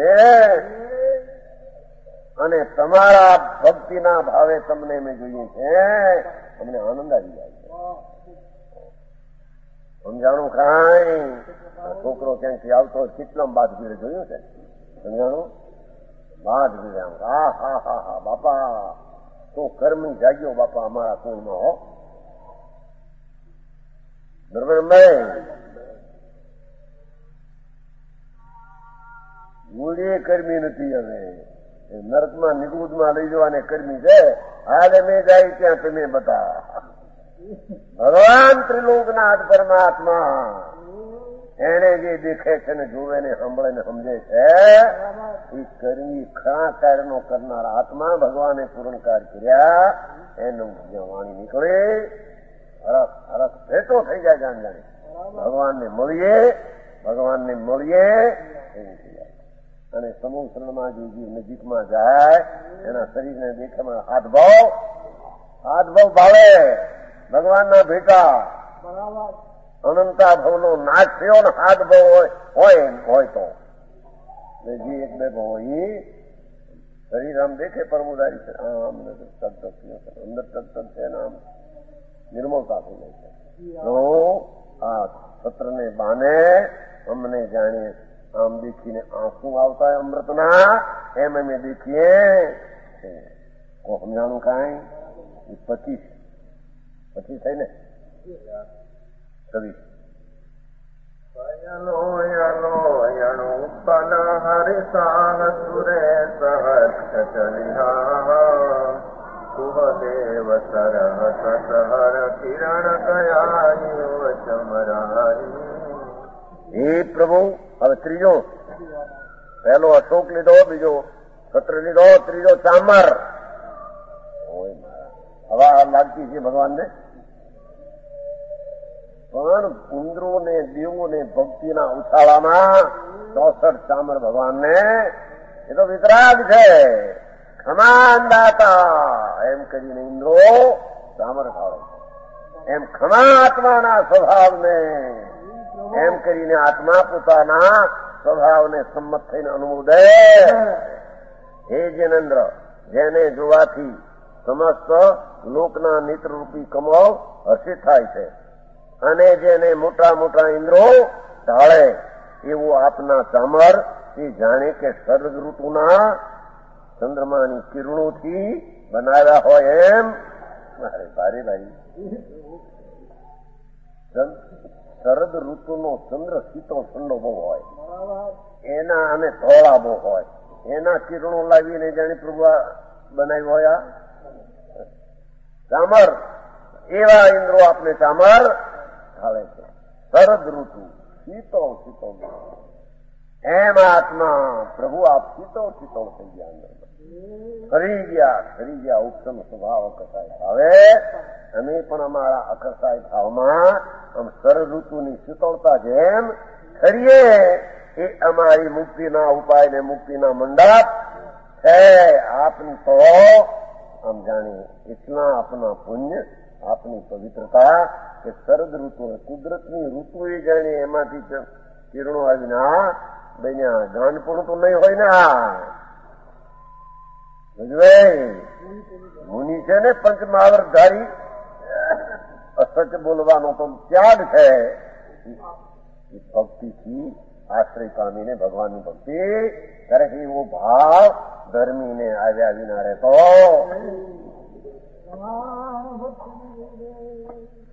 અને તમારા ભક્તિના ભાવે તમને અમે જોઈએ છે અમને આનંદ આવી જાય છે સમજાણું કાંઈ છોકરો ક્યાંકથી આવતો કેટલા બાદ ભીડે જોયું છે સમજાણું બાદ ભીડે આમ હા હા હા હા બાપા તો કર્મી જાગ્યો બાપા અમારા કુળમાં હો બરોબર ભાઈ મૂળે કર્મી નથી હવે નરકમાં નિગુદમાં લઈ જવાને કર્મી છે હાલે મેં જાય ત્યાં તમે બતા ભગવાન ત્રિલોકનાથ પરમાત્મા એને જે દેખે છે ને જોવે ને સાંભળે ને સમજે છે એ કર્મી ખરા કાર્યનો કરનાર આત્મા ભગવાને પૂર્ણ કાર્ય કર્યા એનું વાણી નીકળે હરખ હરખ ભેટો થઈ જાય જાણ જાણે ભગવાનને મળીએ ભગવાનને મળીએ એવું થઈ જાય અને સમૂહ શરણમાં જે નજીકમાં જાય એના શરીરને દેખામાં હાથ ભાવ હાથ ભાવ ભાવે ભગવાનના ભેટા અનંતા ભાવનો નાશ થયો ને હાથ ભાવ હોય હોય હોય તો જે એક બે ભાવ હોય શરીર આમ દેખે પરમુદારી છે આમ તક તક અંદર તક તક છે ને આમ નિર્મળતા થઈ જાય છે તો આ સત્રને બાને અમને જાણીએ આમ દેખીને આંસુ આવતા હોય અમૃતના એમ અમે દેખીએ સમજાણું કાંઈ પચીસ પચીસ થઈ ને છવ્વીસ યનો યનો યણુ પન હરિસાહ સુરે સહસ્ત ચલિહા સુહદેવ સરહ સહર કિરણ કયાયુવ ચમરારી હે પ્રભુ હવે ત્રીજો પહેલો અશોક લીધો બીજો સત્ર લીધો ત્રીજો ચામર હવા લાગતી છે ભગવાનને પણ ઇન્દ્રોને દેવોને ભક્તિના ઉછાળામાં ચોસઠ ચામર ભગવાનને એ તો વિતરાગ છે ખમાન દાતા એમ કરીને ઇન્દ્રો ચામર ખાડો એમ ખમા આત્માના સ્વભાવને એમ કરીને આત્મા પોતાના સ્વભાવને સંમત થઈને અનુમોદે હે જૈનેન્દ્ર જેને જોવાથી સમસ્ત લોકના નેત્રરૂપી કમળ હર્ષિત થાય છે અને જેને મોટા મોટા ઇન્દ્રો ઢાળે એવું આપના ચામર એ જાણે કે શરદ ઋતુના ચંદ્રમાની કિરણોથી બનાવ્યા હોય એમ મારે ભારે ભાઈ શરદ ઋતુનો ચંદ્ર શીતળ ઠંડો બહુ હોય એના અને ધોળા બહુ હોય એના કિરણો લાવીને જાણે પ્રભુ બનાવ્યું હોય આ ચામર એવા ઇન્દ્રો આપને ચામર ઢાળે છે શરદ ઋતુ શીતળ શીતળ એમ આત્મા પ્રભુ આપ શીતળ શીતળ થઈ ગયા અંદર ખરી ગયા ખરી ગયા ઉત્તમ સ્વભાવ અકસાય ભાવે અમે પણ અમારા અકસાય ભાવમાં આમ શરદ ઋતુની શીતળતા જેમ ખરીએ એ અમારી મુક્તિના ઉપાય ને મુક્તિના મંડપ છે આપની તો આમ જાણીએ એટલા આપના પુણ્ય આપની પવિત્રતા કે શરદ ઋતુ કુદરતની ઋતુ એ જાણીએ એમાંથી કિરણો આવીને આ બન્યા જાનપણું તો નહીં હોય ને આ ભજવાય મુનિ છે ને પંચમહાવરધારી અસત્ય બોલવાનો તો ત્યાગ છે ભક્તિથી આશ્રય પામીને ભગવાનની ભક્તિ ત્યારે કે એવો ભાવ ધર્મીને આવ્યા વિના રહેતો